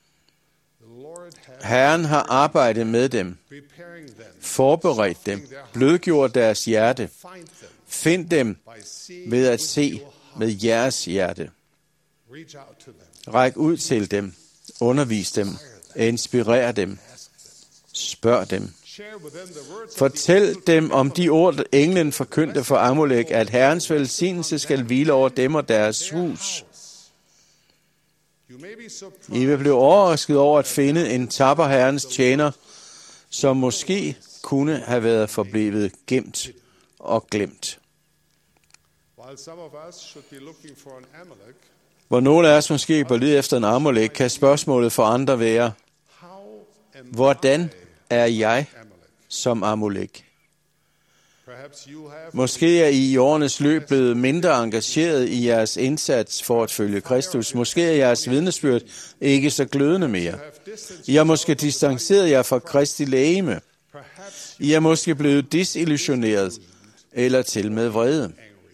E: Herren har arbejdet med dem, forberedt dem, blødgjort deres hjerte. Find dem ved at se med jeres hjerte. Ræk ud til dem, undervis dem, inspirer dem, spørg dem. Fortæl dem om de ord, englen forkyndte for Amalek, at Herrens velsignelse skal hvile over dem og deres hus. I vil blive overrasket over at finde en tapper Herrens tjener, som måske kunne have været forblevet gemt og glemt. Hvor nogle af os måske bør lede efter en Amalek, kan spørgsmålet for andre være, hvordan er jeg som Amalek? Måske er I årenes løb blevet mindre engageret i jeres indsats for at følge Kristus. Måske er jeres vidnesbyrd ikke så glødende mere. I har måske distanceret jer fra Kristi legeme. I er måske blevet desillusioneret eller til med vrede.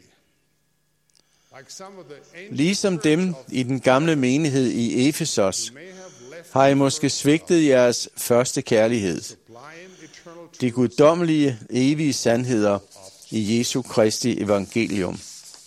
E: Ligesom dem i den gamle menighed i Efesos, har I måske svigtet jeres første kærlighed. De guddommelige, evige sandheder i Jesu Kristi evangelium.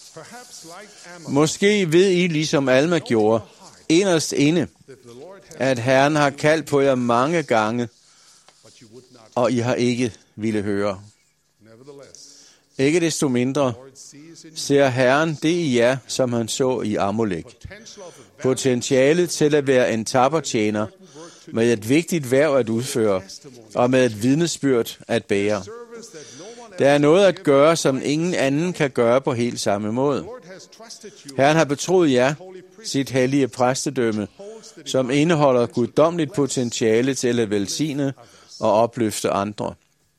E: Måske ved I, ligesom Alma gjorde, inderst inde, at Herren har kaldt på jer mange gange, og I har ikke ville høre. Ikke desto mindre ser Herren det i jer, som han så i Amalek. Potentialet til at være en tappertjener, med et vigtigt hverv at udføre, og med et vidnesbyrd at bære. Der er noget at gøre, som ingen anden kan gøre på helt samme måde. Herren har betroet jer sit hellige præstedømme, som indeholder guddommeligt potentiale til at velsigne og opløfte andre.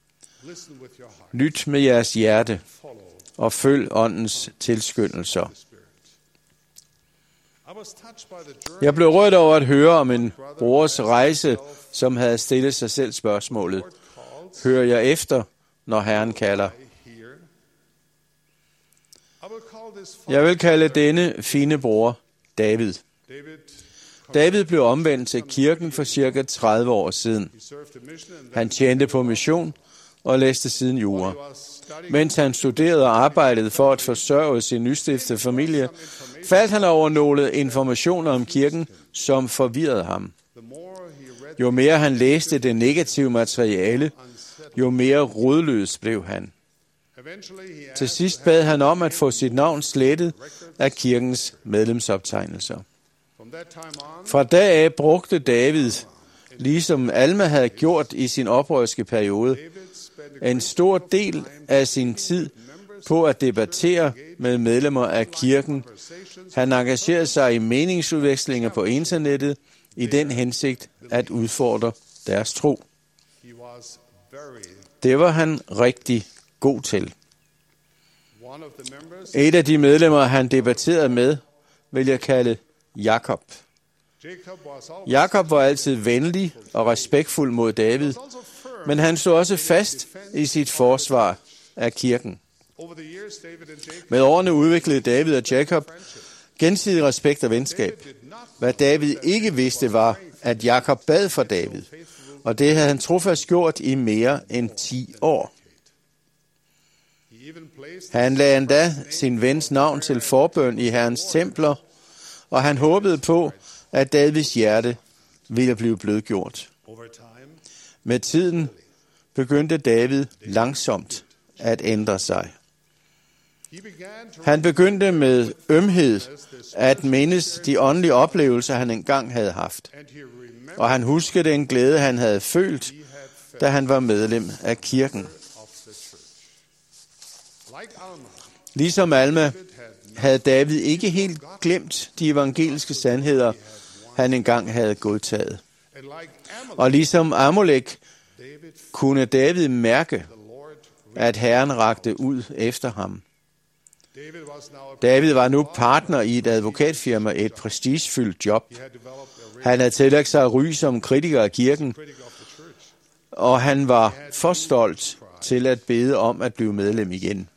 E: Lyt med jeres hjerte og følg åndens tilskyndelser. Jeg blev rørt over at høre om en brors rejse, som havde stillet sig selv spørgsmålet: hører jeg efter, når Herren kalder? Jeg vil kalde denne fine bror David. David blev omvendt til kirken for cirka 30 år siden. Han tjente på mission og læste siden jura. Mens han studerede og arbejdede for at forsørge sin nystiftede familie, faldt han over nogle informationer om kirken, som forvirrede ham. Jo mere han læste det negative materiale, jo mere rodløs blev han. Til sidst bad han om at få sit navn slettet af kirkens medlemsoptegnelser. Fra da af brugte David, ligesom Alma havde gjort i sin oprørske periode, en stor del af sin tid på at debattere med medlemmer af kirken. Han engagerede sig i meningsudvekslinger på internettet i den hensigt at udfordre deres tro. Det var han rigtig god til. Et af de medlemmer, han debatterede med, vil jeg kalde Jakob. Jakob var altid venlig og respektfuld mod David, men han stod også fast i sit forsvar af kirken. Med årene udviklede David og Jakob gensidig respekt og venskab. Hvad David ikke vidste var, at Jakob bad for David, og det havde han trofast gjort i mere end 10 år. Han lagde endda sin vens navn til forbøn i Herrens templer, og han håbede på, at Davids hjerte ville blive blødgjort. Med tiden begyndte David langsomt at ændre sig. Han begyndte med ømhed at mindes de åndelige oplevelser, han engang havde haft. Og han huskede den glæde, han havde følt, da han var medlem af kirken. Ligesom Alma havde David ikke helt glemt de evangeliske sandheder, han engang havde godtaget. Og ligesom Amalek kunne David mærke, at Herren rakte ud efter ham. David var nu partner i et advokatfirma, et prestigefyldt job. Han havde tillagt sig ry som kritiker af kirken, og han var for stolt til at bede om at blive medlem igen.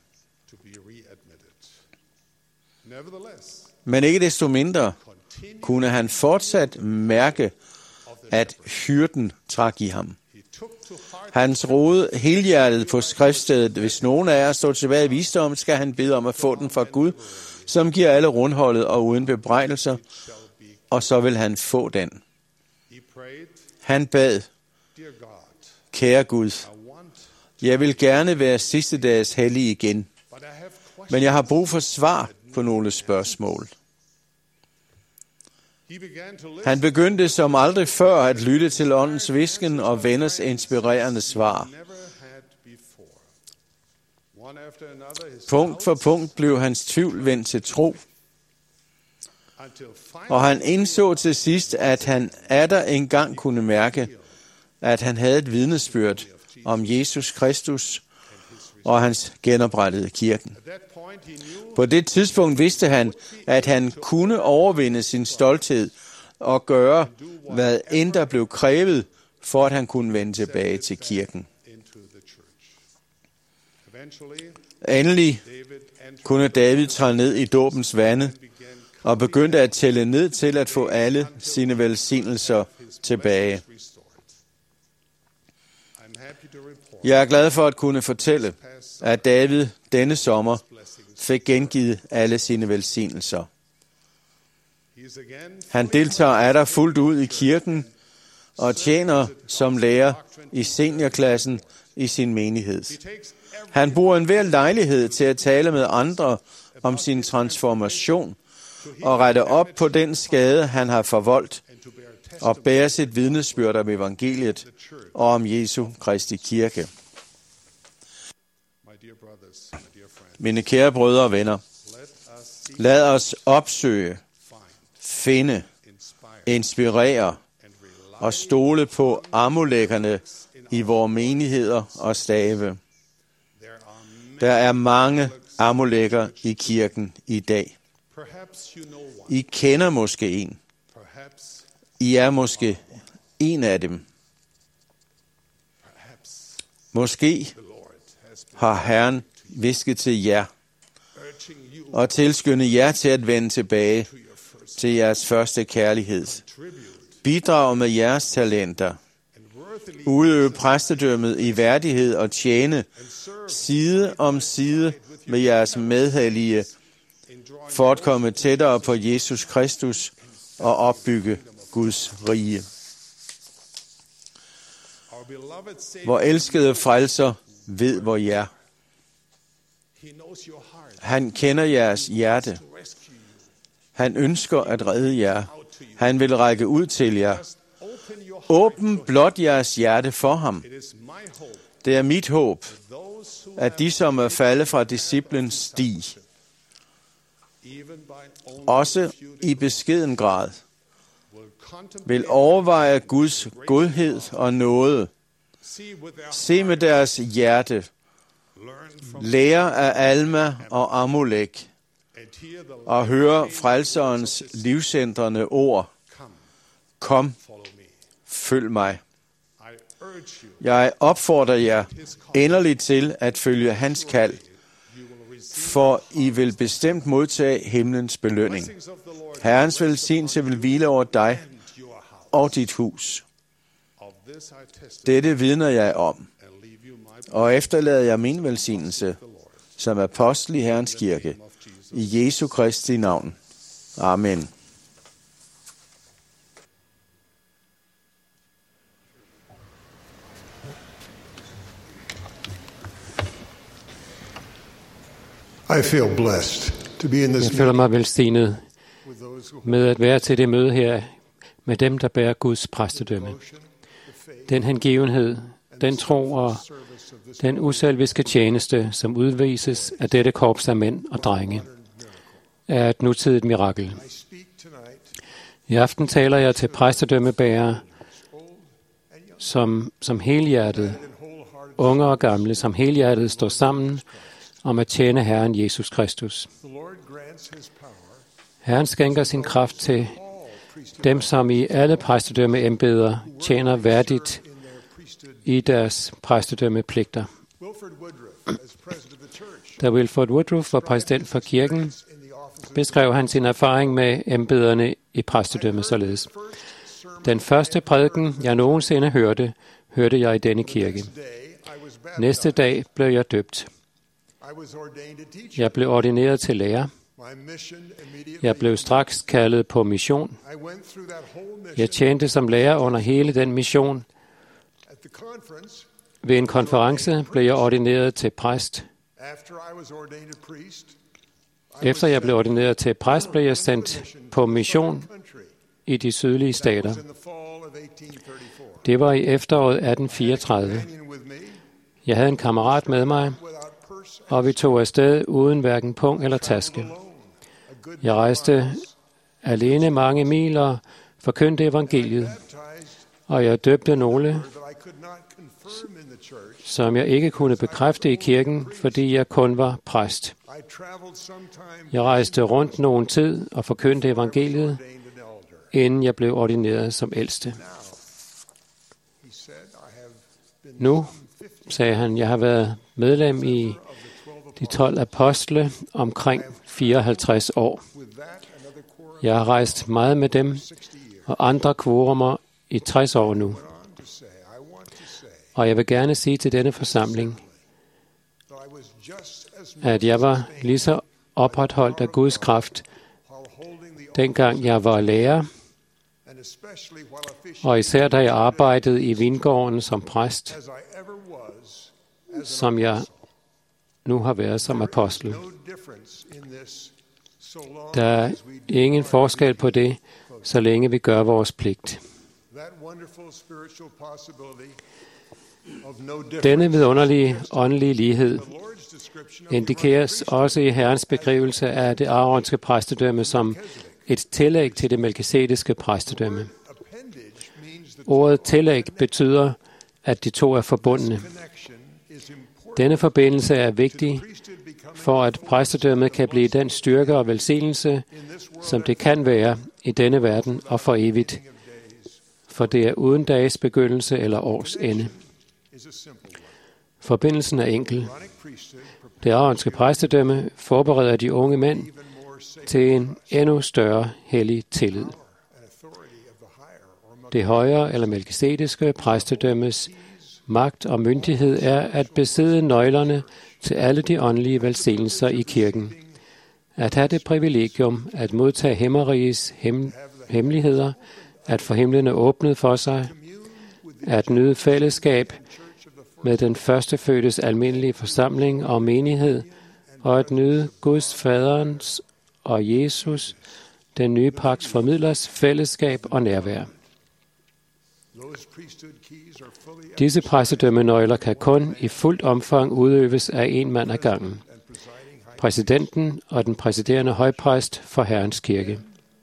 E: Men ikke desto mindre kunne han fortsat mærke, at hyrden trak i ham. Han troede helhjertet på skriftstedet: hvis nogen af jer står tilbage i visdom, skal han bede om at få den fra Gud, som giver alle rundholdet og uden bebrejdelser, og så vil han få den. Han bad: kære Gud, jeg vil gerne være sidste dags hellig igen, men jeg har brug for svar på nogle spørgsmål. Han begyndte som aldrig før at lytte til åndens hvisken og venners inspirerende svar. Punkt for punkt blev hans tvivl vendt til tro, og han indså til sidst, at han atter engang kunne mærke, at han havde et vidnesbyrd om Jesus Kristus og hans genoprettede kirken. På det tidspunkt vidste han, at han kunne overvinde sin stolthed og gøre, hvad end der blev krævet, for at han kunne vende tilbage til kirken. Endelig kunne David træde ned i dåbens vande og begyndte at tælle ned til at få alle sine velsignelser tilbage. Jeg er glad for at kunne fortælle, at David denne sommer fik gengivet alle sine velsignelser. Han deltager atter fuldt ud i kirken og tjener som lærer i seniorklassen i sin menighed. Han bruger enhver lejlighed til at tale med andre om sin transformation og rette op på den skade, han har forvoldt, og bære sit vidnesbyrd om evangeliet og om Jesu Kristi kirke. Mine kære brødre og venner, lad os opsøge, finde, inspirere og stole på amulæggerne i vores menigheder og stave. Der er mange amulægger i kirken i dag. I kender måske en. I er måske en af dem. Måske har Herren hvisket til jer og tilskyndet jer til at vende tilbage til jeres første kærlighed. Bidrag med jeres talenter. Udøve præstedømmet i værdighed og tjene side om side med jeres medhellige for at komme tættere på Jesus Kristus og opbygge Guds rige. Vor elskede frelser ved, hvor I er. Han kender jeres hjerte. Han ønsker at redde jer. Han vil række ud til jer. Åbn blot jeres hjerte for ham. Det er mit håb, at de, som er faldet fra disciplens sti, også i beskeden grad, vil overveje Guds godhed og nåde. Se med deres hjerte. Lære af Alma og Amulek og høre frelserens livsændrende ord. Kom, følg mig. Jeg opfordrer jer inderligt til at følge hans kald, for I vil bestemt modtage himlens belønning. Herrens velsignelse vil hvile over dig og dit hus. Dette vidner jeg om, og efterlader jeg min velsignelse som apostel i Herrens kirke, i Jesu Kristi navn. Amen.
G: I feel blessed to be in this
D: Jeg føler mig velsignet med at være til det møde her med dem, der bærer Guds præstedømme. Den hengivenhed, den tro og den uselviske tjeneste, som udvises af dette korps af mænd og drenge, er et nutidigt mirakel. I aften taler jeg til præstedømmebærere, som helhjertet, unge og gamle, som helhjertet står sammen om at tjene Herren Jesus Kristus. Herren skænker sin kraft til dem, som i alle præstedømmeembeder tjener værdigt i deres præstedømmepligter. Da Wilford Woodruff var præsident for kirken, beskrev han sin erfaring med embederne i præstedømmet således. Den første prædiken, jeg nogensinde hørte jeg i denne kirke. Næste dag blev jeg døbt. Jeg blev ordineret til lærer. Jeg blev straks kaldet på mission. Jeg tjente som lærer under hele den mission. Ved en konference blev jeg ordineret til præst. Efter jeg blev ordineret til præst, blev jeg sendt på mission i de sydlige stater. Det var i efteråret 1834. Jeg havde en kammerat med mig, og vi tog afsted uden hverken pung eller taske. Jeg rejste alene mange mil og forkyndte evangeliet, og jeg døbte nogle, som jeg ikke kunne bekræfte i kirken, fordi jeg kun var præst. Jeg rejste rundt nogen tid og forkyndte evangeliet, inden jeg blev ordineret som ældste. Nu, sagde han, jeg har været medlem i de 12 apostle omkring 54 år. Jeg har rejst meget med dem og andre kvorumer i 60 år nu. Og jeg vil gerne sige til denne forsamling, at jeg var lige så opretholdt af Guds kraft, dengang jeg var lærer, og især da jeg arbejdede i vingården som præst, som jeg nu har været som apostel. Der er ingen forskel på det, så længe vi gør vores pligt. Denne vidunderlige åndelige lighed indikeres også i Herrens beskrivelse af det aronske præstedømme som et tillæg til det melkisediske præstedømme. Ordet tillæg betyder, at de to er forbundne. Denne forbindelse er vigtig for, at præstedømmet kan blive den styrke og velsignelse, som det kan være i denne verden og for evigt, for det er uden dages begyndelse eller års ende. Forbindelsen er enkel. Det aronske præstedømme forbereder de unge mænd til en endnu større hellig tillid. Det højere eller melkisediske præstedømmes magt og myndighed er at besidde nøglerne til alle de åndelige velsignelser i kirken. At have det privilegium at modtage himmeriges hemmeligheder, at få himlene åbnet for sig, at nyde fællesskab med den førstefødtes almindelige forsamling og menighed, og at nyde Guds faderens og Jesus, den nye pagts formidlers fællesskab og nærvær. Disse præstedømmenøgler kan kun i fuldt omfang udøves af en mand ad gangen. Præsidenten og den præsiderende højpræst for Herrens kirke.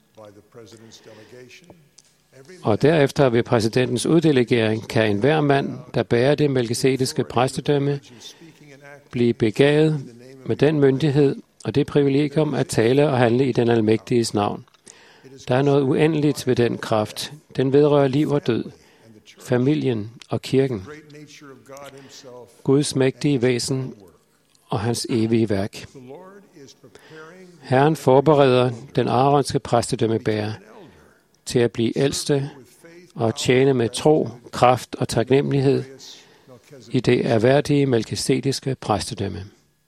D: Og derefter ved præsidentens uddelegering kan enhver mand, der bærer det melkisediske præstedømme, blive begavet med den myndighed og det privilegium at tale og handle i den almægtiges navn. Der er noget uendeligt ved den kraft. Den vedrører liv og død, familien og kirken, Guds mægtige væsen og hans evige værk. Herren forbereder den aronske præstedømmebærer til at blive ældste og tjene med tro, kraft og taknemmelighed i det erhverdige melkisediske præstedømme.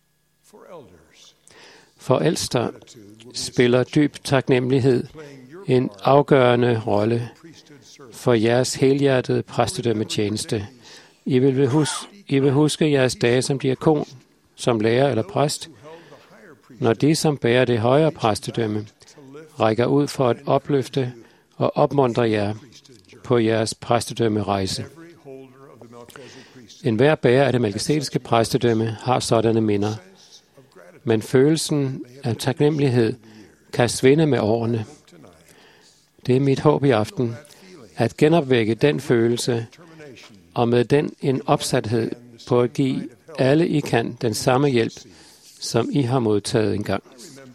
D: For ældster spiller dyb taknemmelighed en afgørende rolle for jeres helhjertede præstedømmetjeneste. I vil huske jeres dage som diakon, som lærer eller præst, når de, som bærer det højere præstedømme, rækker ud for at opløfte og opmuntre jer på jeres præstedømmerejse. Enhver bærer af det melkisediske præstedømme har sådanne minder, men følelsen af taknemmelighed kan svinde med årene. Det er mit håb i aften, at genopvække den følelse, og med den en opsathed på at give alle I kan den samme hjælp, som I har modtaget engang.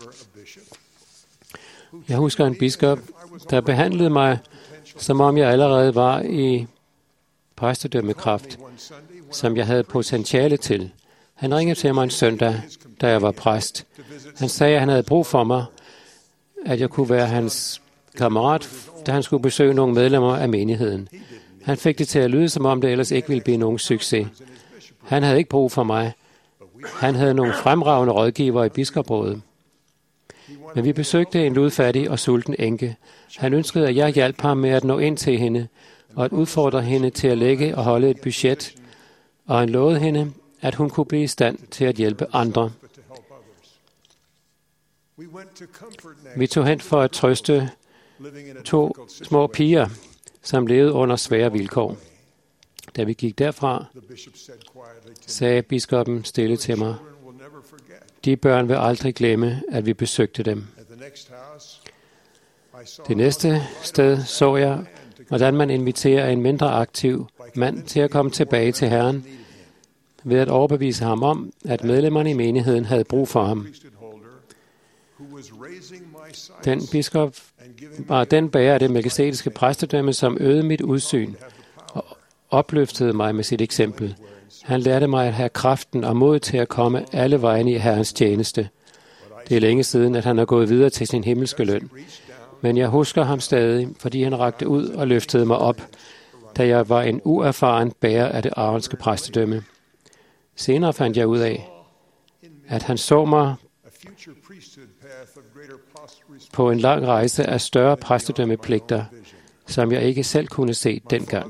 D: Jeg husker en biskop, der behandlede mig, som om jeg allerede var i præstedømmekraft, som jeg havde potentiale til. Han ringede til mig en søndag, da jeg var præst. Han sagde, at han havde brug for mig, at jeg kunne være hans kammerat, da han skulle besøge nogle medlemmer af menigheden. Han fik det til at lyde, som om det ellers ikke ville blive nogen succes. Han havde ikke brug for mig. Han havde nogle fremragende rådgivere i biskoprådet. Men vi besøgte en ludfattig og sulten enke. Han ønskede, at jeg hjalp ham med at nå ind til hende, og at udfordre hende til at lægge og holde et budget, og han lovede hende, at hun kunne blive i stand til at hjælpe andre. Vi tog hen for at trøste 2 små piger, som levede under svære vilkår. Da vi gik derfra, sagde biskoppen stille til mig, de børn vil aldrig glemme, at vi besøgte dem. Det næste sted så jeg, hvordan man inviterer en mindre aktiv mand til at komme tilbage til Herren, ved at overbevise ham om, at medlemmerne i menigheden havde brug for ham. Den biskop var den bærer af det melkizedekske præstedømme, som øgede mit udsyn og opløftede mig med sit eksempel. Han lærte mig at have kraften og mod til at komme alle vejen i Herrens tjeneste. Det er længe siden, at han er gået videre til sin himmelske løn. Men jeg husker ham stadig, fordi han rakte ud og løftede mig op, da jeg var en uerfaren bærer af det aronske præstedømme. Senere fandt jeg ud af, at han så mig på en lang rejse af større præstedømmepligter, som jeg ikke selv kunne se dengang.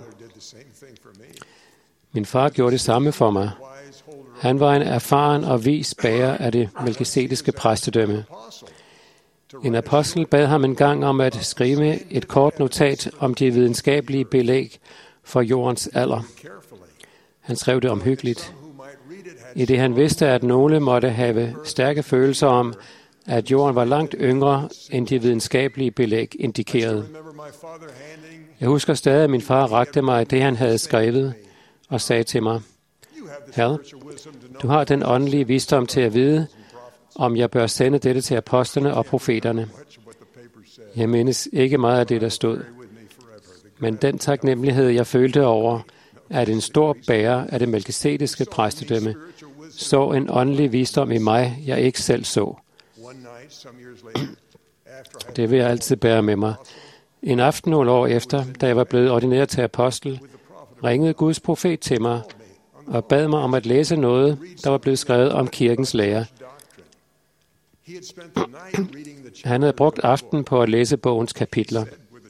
D: Min far gjorde det samme for mig. Han var en erfaren og vis bærer af det melkizedekske præstedømme. En apostel bad ham en gang om at skrive et kort notat om de videnskabelige belæg for jordens alder. Han skrev det omhyggeligt, i det han vidste, at nogle måtte have stærke følelser om, at jorden var langt yngre, end de videnskabelige belæg indikerede. Jeg husker stadig, at min far rakte mig det, han havde skrevet, og sagde til mig, Herre, du har den åndelige visdom til at vide, om jeg bør sende dette til apostlene og profeterne. Jeg mindes ikke meget af det, der stod. Men den taknemmelighed, jeg følte over, at en stor bærer af det melkizedekske præstedømme så en åndelig visdom i mig, jeg ikke selv så. Det vil jeg altid bære med mig. En aften nogle år efter, da jeg var blevet ordineret til apostel, ringede Guds profet til mig og bad mig om at læse noget, der var blevet skrevet om kirkens lære. Han havde brugt aftenen på at læse bogens kapitler.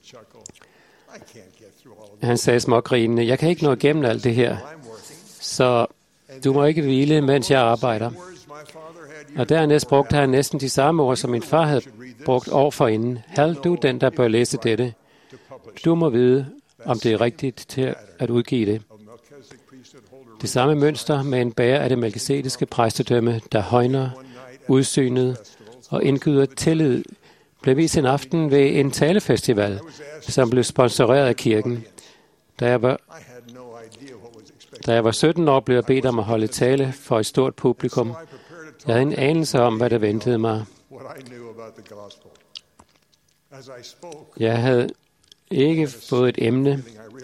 D: Han sagde smågrinende, jeg kan ikke nå igennem alt det her, så du må ikke hvile, mens jeg arbejder. Og dernæst brugte han næsten de samme ord, som min far havde brugt år forinden. Herre, du er den, der bør læse dette. Du må vide, om det er rigtigt til at udgive det. Det samme mønster med en bærer af det melkizedekske præstedømme, der højner udsynet og indgyder tillid, blev vist en aften ved en talefestival, som blev sponsoreret af kirken. Da jeg var 17 år, blev jeg bedt om at holde tale for et stort publikum. Jeg havde en anelse om, hvad der ventede mig. Jeg havde ikke fået et emne,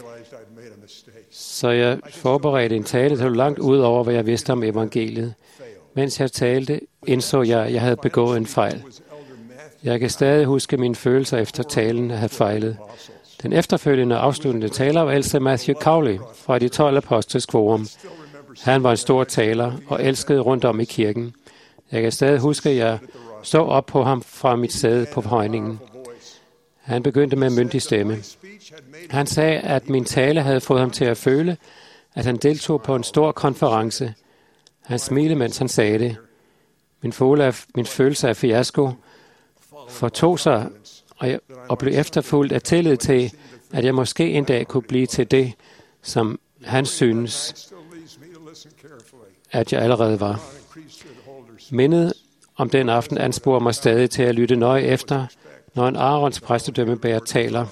D: så jeg forberedte en tale, der lå langt ud over, hvad jeg vidste om evangeliet. Mens jeg talte, indså jeg, at jeg havde begået en fejl. Jeg kan stadig huske mine følelser efter talen at have fejlet. Den efterfølgende afsluttende taler var ældste Matthew Cowley fra de 12 apostles quorum. Han var en stor taler og elskede rundt om i kirken. Jeg kan stadig huske, at jeg så op på ham fra mit sæde på forhøjningen. Han begyndte med myndig stemme. Han sagde, at min tale havde fået ham til at føle, at han deltog på en stor konference. Han smilede, mens han sagde det. Min følelse af fiasko fortog sig og blev efterfulgt af tillid til, at jeg måske en dag kunne blive til det, som han synes, at jeg allerede var. Mindet om den aften ansporer mig stadig til at lytte nøje efter, når en Arons præstedømmebærer taler.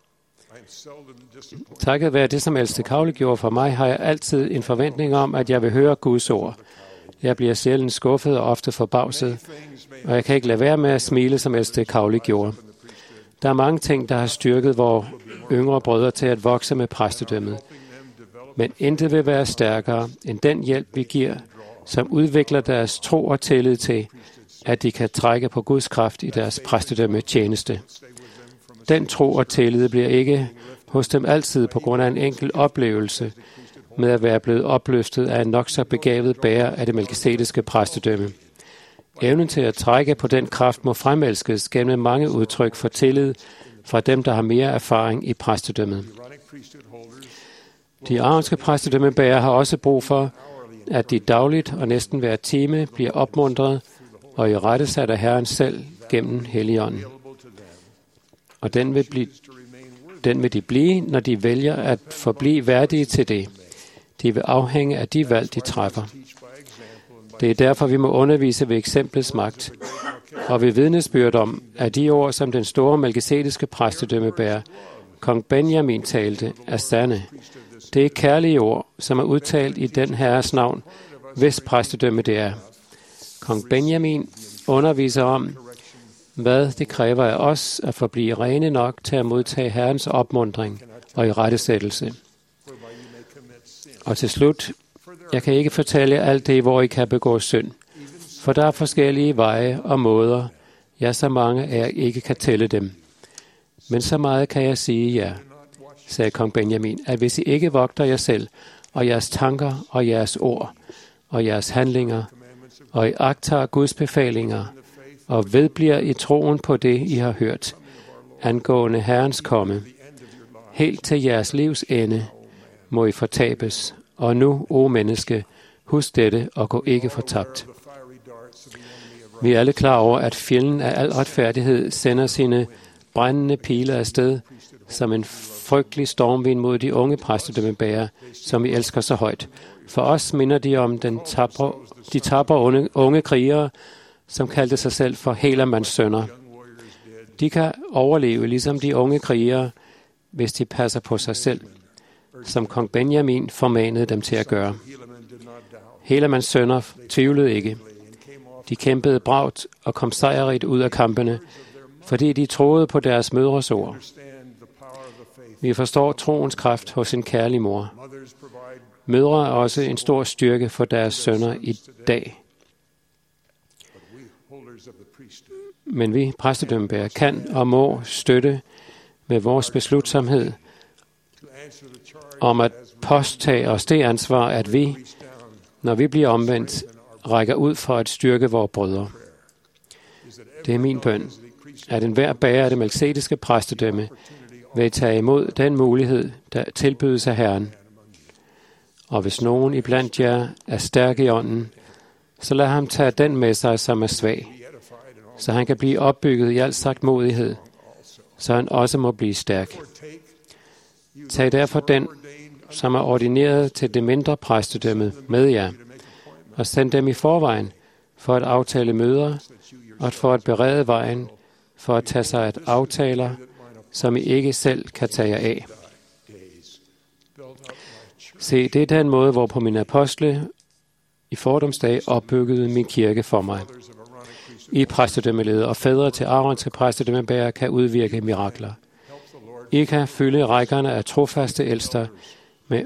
D: Takket være det, som ældste Cowley gjorde for mig, har jeg altid en forventning om, at jeg vil høre Guds ord. Jeg bliver sjældent skuffet og ofte forbavset, og jeg kan ikke lade være med at smile, som ældste Cowley gjorde. Der er mange ting, der har styrket vores yngre brødre til at vokse med præstedømmet. Men intet vil være stærkere end den hjælp, vi giver, som udvikler deres tro og tillid til, at de kan trække på Guds kraft i deres præstedømme tjeneste. Den tro og tillid bliver ikke hos dem altid på grund af en enkelt oplevelse med at være blevet opløftet af en nok så begavet bærer af det melkizedekske præstedømme. Evnen til at trække på den kraft må fremelskes gennem mange udtryk for tillid fra dem, der har mere erfaring i præstedømmet. De aronske præstedømmebærere har også brug for, at de dagligt og næsten hver time bliver opmuntret og irettesat af Herren selv gennem Helligånden. og den vil de blive, når de vælger at forblive værdige til det. De vil afhænge af de valg, de træffer. Det er derfor, vi må undervise ved eksemplets magt, og ved vidnesbyrd om, at de ord, som den store melkizediske præstedømmebærer, kong Benjamin talte, er sande. Det er kærlige ord, som er udtalt i den herres navn, hvis præstedømme det er. Kong Benjamin underviser om, hvad det kræver af os at forblive rene nok til at modtage Herrens opmuntring og irettesættelse. Og til slut, jeg kan ikke fortælle jer alt det, hvor I kan begå synd, for der er forskellige veje og måder, ja, så mange af jer ikke kan tælle dem. Men så meget kan jeg sige jer, sagde kong Benjamin, at hvis I ikke vogter jer selv, og jeres tanker, og jeres ord, og jeres handlinger, og I agter Guds befalinger, og vedbliver i troen på det, I har hørt, angående Herrens komme, helt til jeres livs ende, må I fortabes. Og nu, o menneske, husk dette og gå ikke fortabt. Vi er alle klar over, at fjenden af al retfærdighed sender sine brændende pile afsted som en frygtelig stormvind mod de unge præstedømmebærere, som vi elsker så højt. For os minder de om de tapre unge krigere, som kaldte sig selv for Helamands sønner. De kan overleve ligesom de unge krigere, hvis de passer på sig selv, som kong Benjamin formanede dem til at gøre. Helamands sønner tvivlede ikke. De kæmpede bravt og kom sejrigt ud af kampene, fordi de troede på deres mødres ord. Vi forstår troens kraft hos en kærlig mor. Mødre er også en stor styrke for deres sønner i dag. Men vi præstedømmebærere kan og må støtte med vores beslutsomhed om at påtage os det ansvar, at vi, når vi bliver omvendt, rækker ud for at styrke vores brødre. Det er min bøn, at enhver bærer af det melkizediske præstedømme vil tage imod den mulighed, der tilbydes af Herren. Og hvis nogen iblandt jer er stærk i ånden, så lad ham tage den med sig, som er svag, så han kan blive opbygget i al sagtmodighed, så han også må blive stærk. Tag derfor den, som er ordineret til det mindre præstedømme, med jer, og send dem i forvejen for at aftale møder og for at berede vejen for at tage sig af aftaler, som I ikke selv kan tage jer af. Se, det er den måde, hvorpå mine apostle i fordomsdag opbyggede min kirke for mig. I præstedømmeledere og fædre til aronske præstedømmebærere kan udvirke mirakler. I kan fylde rækkerne af trofaste ældster med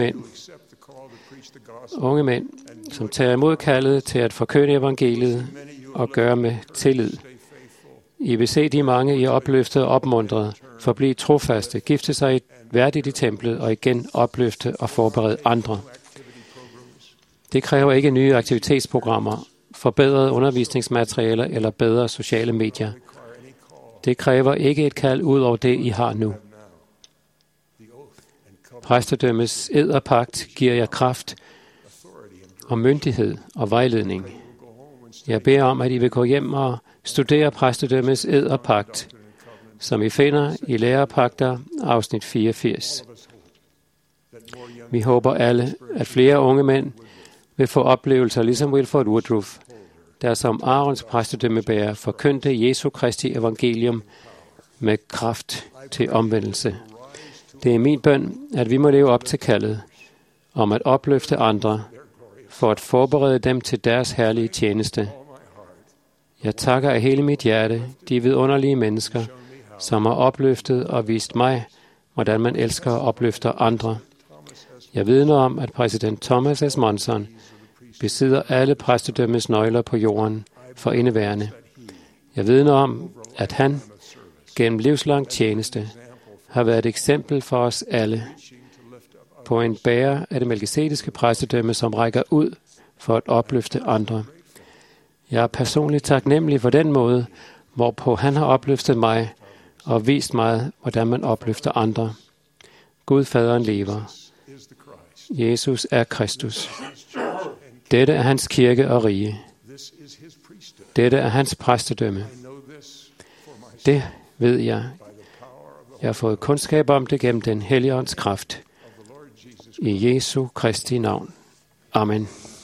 D: unge mænd, som tager imod kaldet til at forkynde evangeliet og gøre med tillid. I vil se de mange, I opløftet og opmuntret, forblive trofaste, gifte sig værdigt i templet og igen opløfte og forberede andre. Det kræver ikke nye aktivitetsprogrammer, forbedrede undervisningsmaterialer eller bedre sociale medier. Det kræver ikke et kald ud over det, I har nu. Præstedømmets ed og pagt giver jer kraft og myndighed og vejledning. Jeg beder om, at I vil gå hjem og studere præstedømmets ed og pagt, som I finder i Lærepagter, afsnit 84. Vi håber alle, at flere unge mænd vil få oplevelser ligesom Wilford Woodruff, der som Arons præstedømmebærer forkyndte Jesu Kristi evangelium med kraft til omvendelse. Det er min bøn, at vi må leve op til kaldet om at opløfte andre for at forberede dem til deres herlige tjeneste. Jeg takker af hele mit hjerte de vidunderlige mennesker, som har opløftet og vist mig, hvordan man elsker og opløfter andre. Jeg vidner om, at præsident Thomas S. Monson besidder alle præstedømmes nøgler på jorden for indeværende. Jeg vidner om, at han gennem livslang tjeneste har været et eksempel for os alle på en bærer af det melkizediske præstedømme, som rækker ud for at opløfte andre. Jeg er personligt taknemmelig for den måde, hvorpå han har opløftet mig og vist mig, hvordan man opløfter andre. Gud Faderen lever. Jesus er Kristus. Dette er hans kirke og rige. Dette er hans præstedømme. Det ved jeg Jeg har fået kundskab om det gennem den hellige ånds kraft. I Jesu Kristi navn. Amen.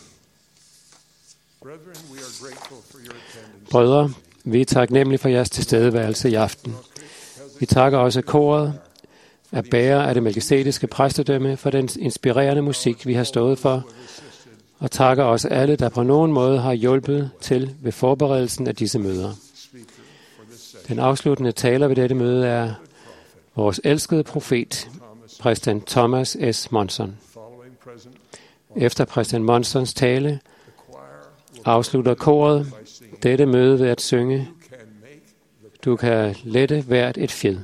D: Brødre, vi er taknemmelige for jeres tilstedeværelse i aften. Vi takker også koret af bærer af det melkizedekske præstedømme for den inspirerende musik, vi har stået for, og takker også alle, der på nogen måde har hjulpet til ved forberedelsen af disse møder. Den afsluttende taler ved dette møde er vores elskede profet, præsident Thomas S. Monson. Efter præsident Monsons tale afslutter koret dette møde ved at synge: Du kan lette hvert et fjed.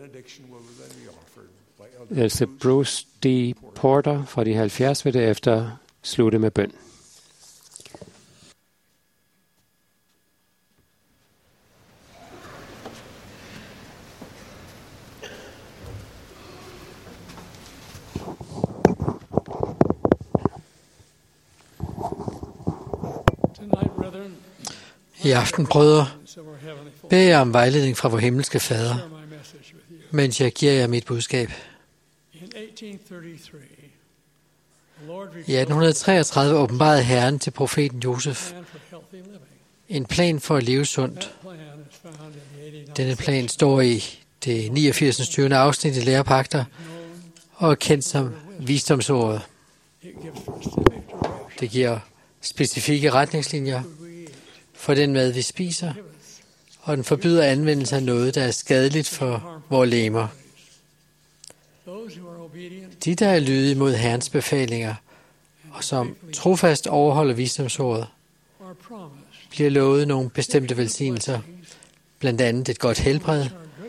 D: Else Bruce D. Porter fra de 70 vil derefter slutte med bøn.
B: I aften, brødre, beder jeg om vejledning fra vor himmelske Fader, mens jeg giver jer mit budskab. I 1833 åbenbarede Herren til profeten Josef en plan for at leve sundt. Denne plan står i det 89. 20. afsnit i Lærepagter og er kendt som visdomsordet. Det giver specifikke retningslinjer for den mad, vi spiser, og den forbyder anvendelse af noget, der er skadeligt for vores legemer. De, der er lydige mod Herrens befalinger, og som trofast overholder visdomsordet, bliver lovet nogle bestemte velsignelser, blandt andet et godt helbred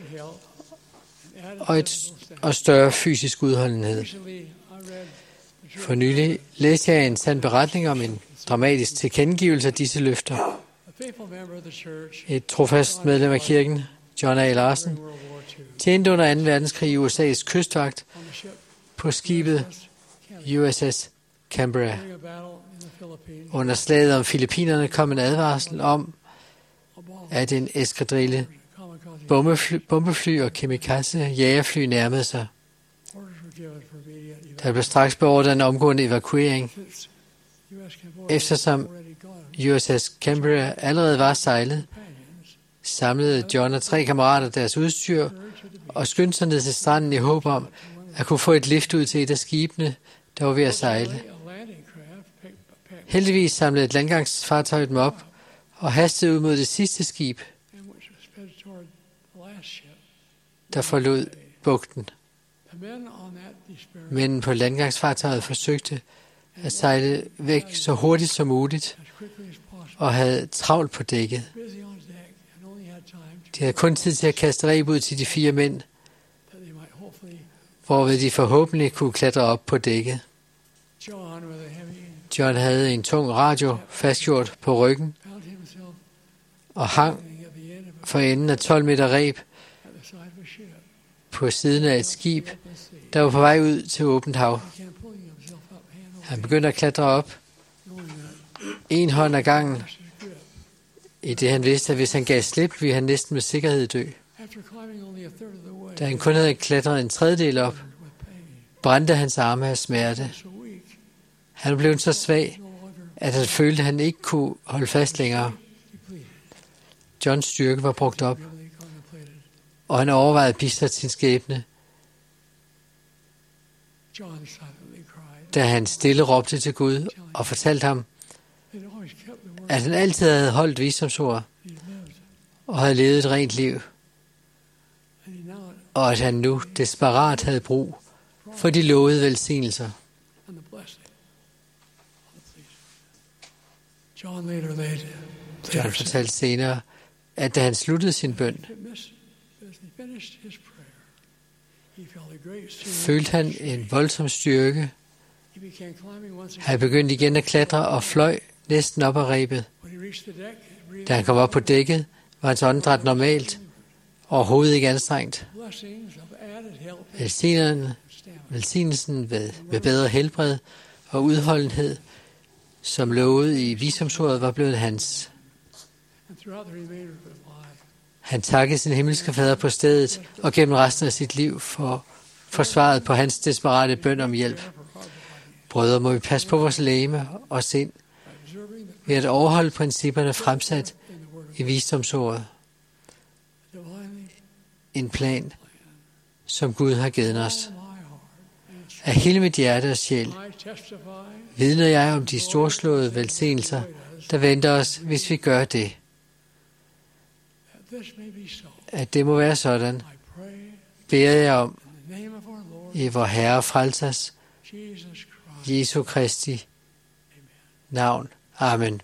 B: og større fysisk udholdenhed. For nylig læste jeg en sand beretning om en dramatisk tilkendegivelse af disse løfter. Et trofast medlem af kirken, John A. Larsen, tjente under 2. verdenskrig i USA's kystvagt på skibet USS Canberra. Under slaget om Filippinerne kom en advarsel om, at en eskadrille bombefly og kamikaze jagerfly nærmede sig. Der blev straks beordret en omgående evakuering. Eftersom USS Canberra allerede var sejlet, samlede John og 3 kammerater deres udstyr og skyndte sig ned til stranden i håb om at kunne få et lift ud til et af skibene, der var ved at sejle. Heldigvis samlede et landgangsfartøj dem op og hastede ud mod det sidste skib, der forlod bugten. Mændene på landgangsfartøjet forsøgte at sejle væk så hurtigt som muligt og havde travlt på dækket. De havde kun tid til at kaste reb ud til de 4 mænd, hvorved de forhåbentlig kunne klatre op på dækket. John havde en tung radio fastgjort på ryggen og hang for enden af 12 meter reb på siden af et skib, der var på vej ud til åbent hav. Han begyndte at klatre op, en hånd ad gangen, i det han vidste, at hvis han gav slip, ville han næsten med sikkerhed dø. Da han kun havde klatret en tredjedel op, brændte hans arme af smerte. Han blev så svag, at han følte, at han ikke kunne holde fast længere. Johns styrke var brugt op, og han overvejede bistert sin skæbne, da han stille råbte til Gud og fortalte ham, at han altid havde holdt visdomsord og havde levet et rent liv, og at han nu desperat havde brug for de lovede velsignelser. John fortalte senere, at da han sluttede sin bøn, følte han en voldsom styrke. Han begyndte igen at klatre og fløj næsten op ad rebet. Da han kom op på dækket, var hans åndedræt normalt, overhovedet ikke anstrengt. Velsignelsen ved bedre helbred og udholdenhed, som lovet i visdomsordet, var blevet hans. Han takkede sin himmelske fader på stedet og gennem resten af sit liv for forsvaret på hans desperate bøn om hjælp. Brødre, må vi passe på vores legeme og sind ved at overholde principperne fremsat i visdomsordet. En plan, som Gud har givet os. Af hele mit hjerte og sjæl vidner jeg om de storslåede velsignelser, der venter os, hvis vi gør det. At det må være sådan, beder jeg om i vor Herre og Frelsers, Jesu Kristi navn. Amen.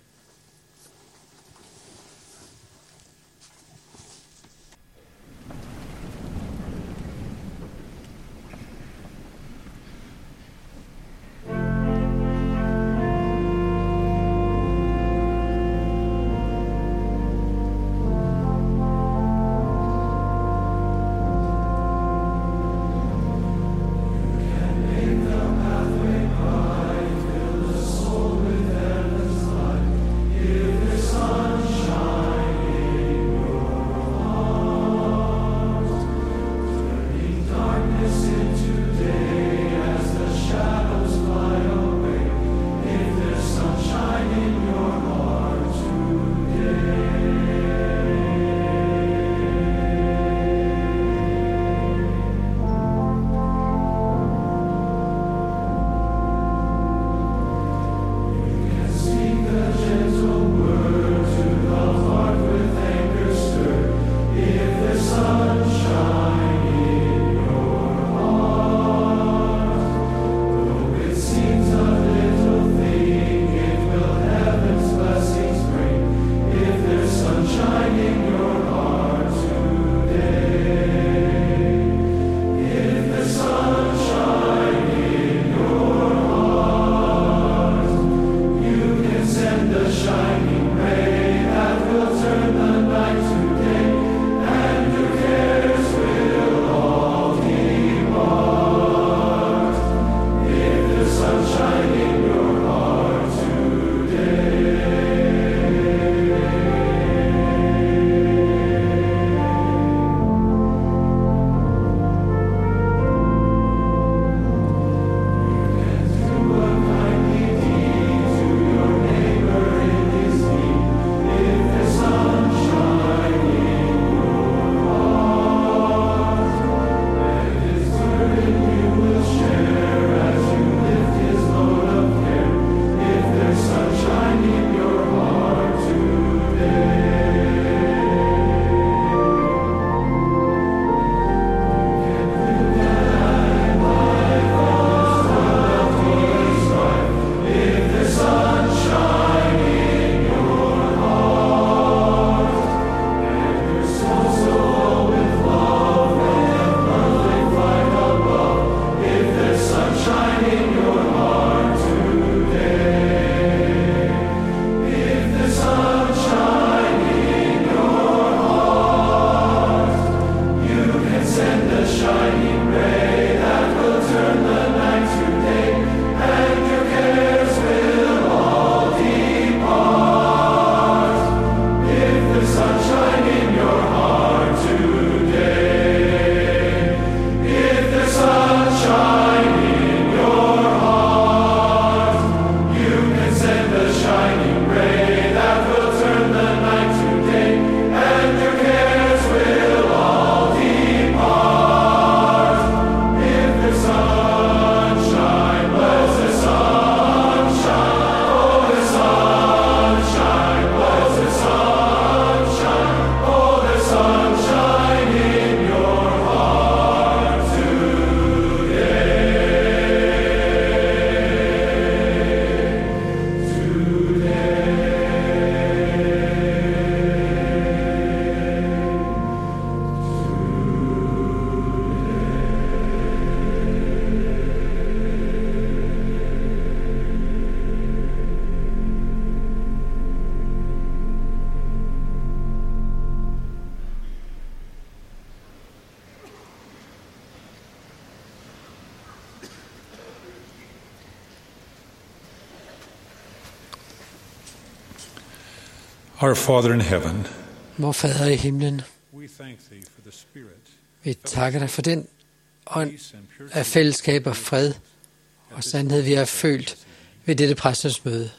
H: Our Father in heaven,
B: Vor Fader i himlen, Vi takker dig for den ånd af fællesskab og fred og sandhed, vi har følt ved dette præstensmøde.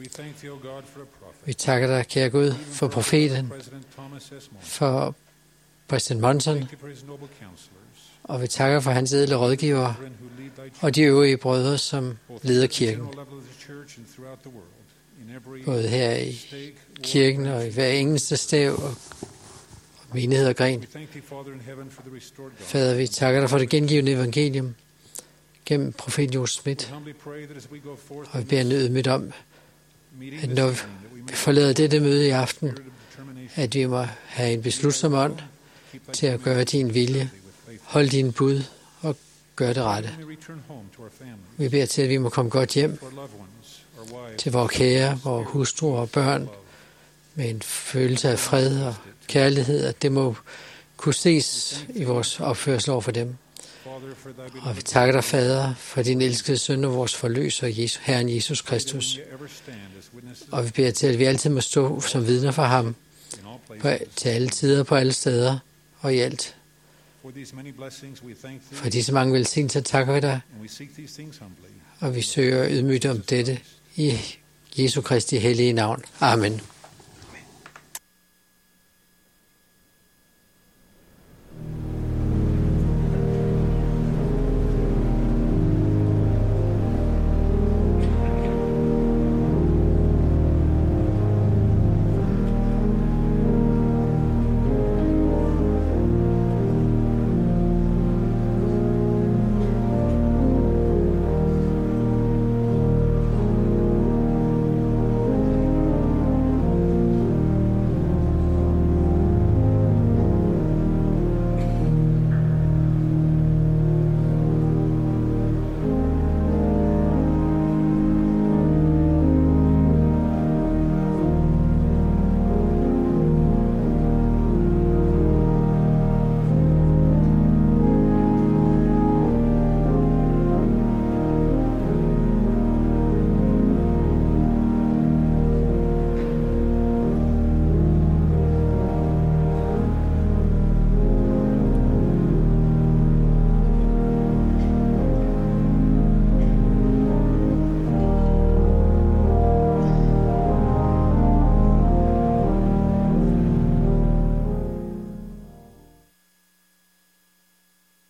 B: Vi takker dig, kære Gud, for profeten, for præsident Monson, og vi takker for hans ædle rådgiver og de øvrige brødre, som leder kirken. Både her i kirken og i hver eneste stav og menighed og gren. Fader, vi takker dig for det gengivende evangelium gennem profeten Josef Smith, og vi beder nødvendigt om, at når vi forlader dette møde i aften, at vi må have en beslutsom ånd til at gøre din vilje, holde din bud og gøre det rette. Vi beder til, at vi må komme godt hjem til vores kære, vores hustruer og børn, med en følelse af fred og kærlighed, at det må kunne ses i vores opførsel over for dem. Og vi takker dig, Fader, for din elskede søn og vores forløser, Herren Jesus Kristus. Og vi beder til, at vi altid må stå som vidner for ham, til alle tider, på alle steder og i alt. For disse mange velsignelser takker vi dig, og vi søger ydmygt om dette i Jesu Kristi hellige navn. Amen.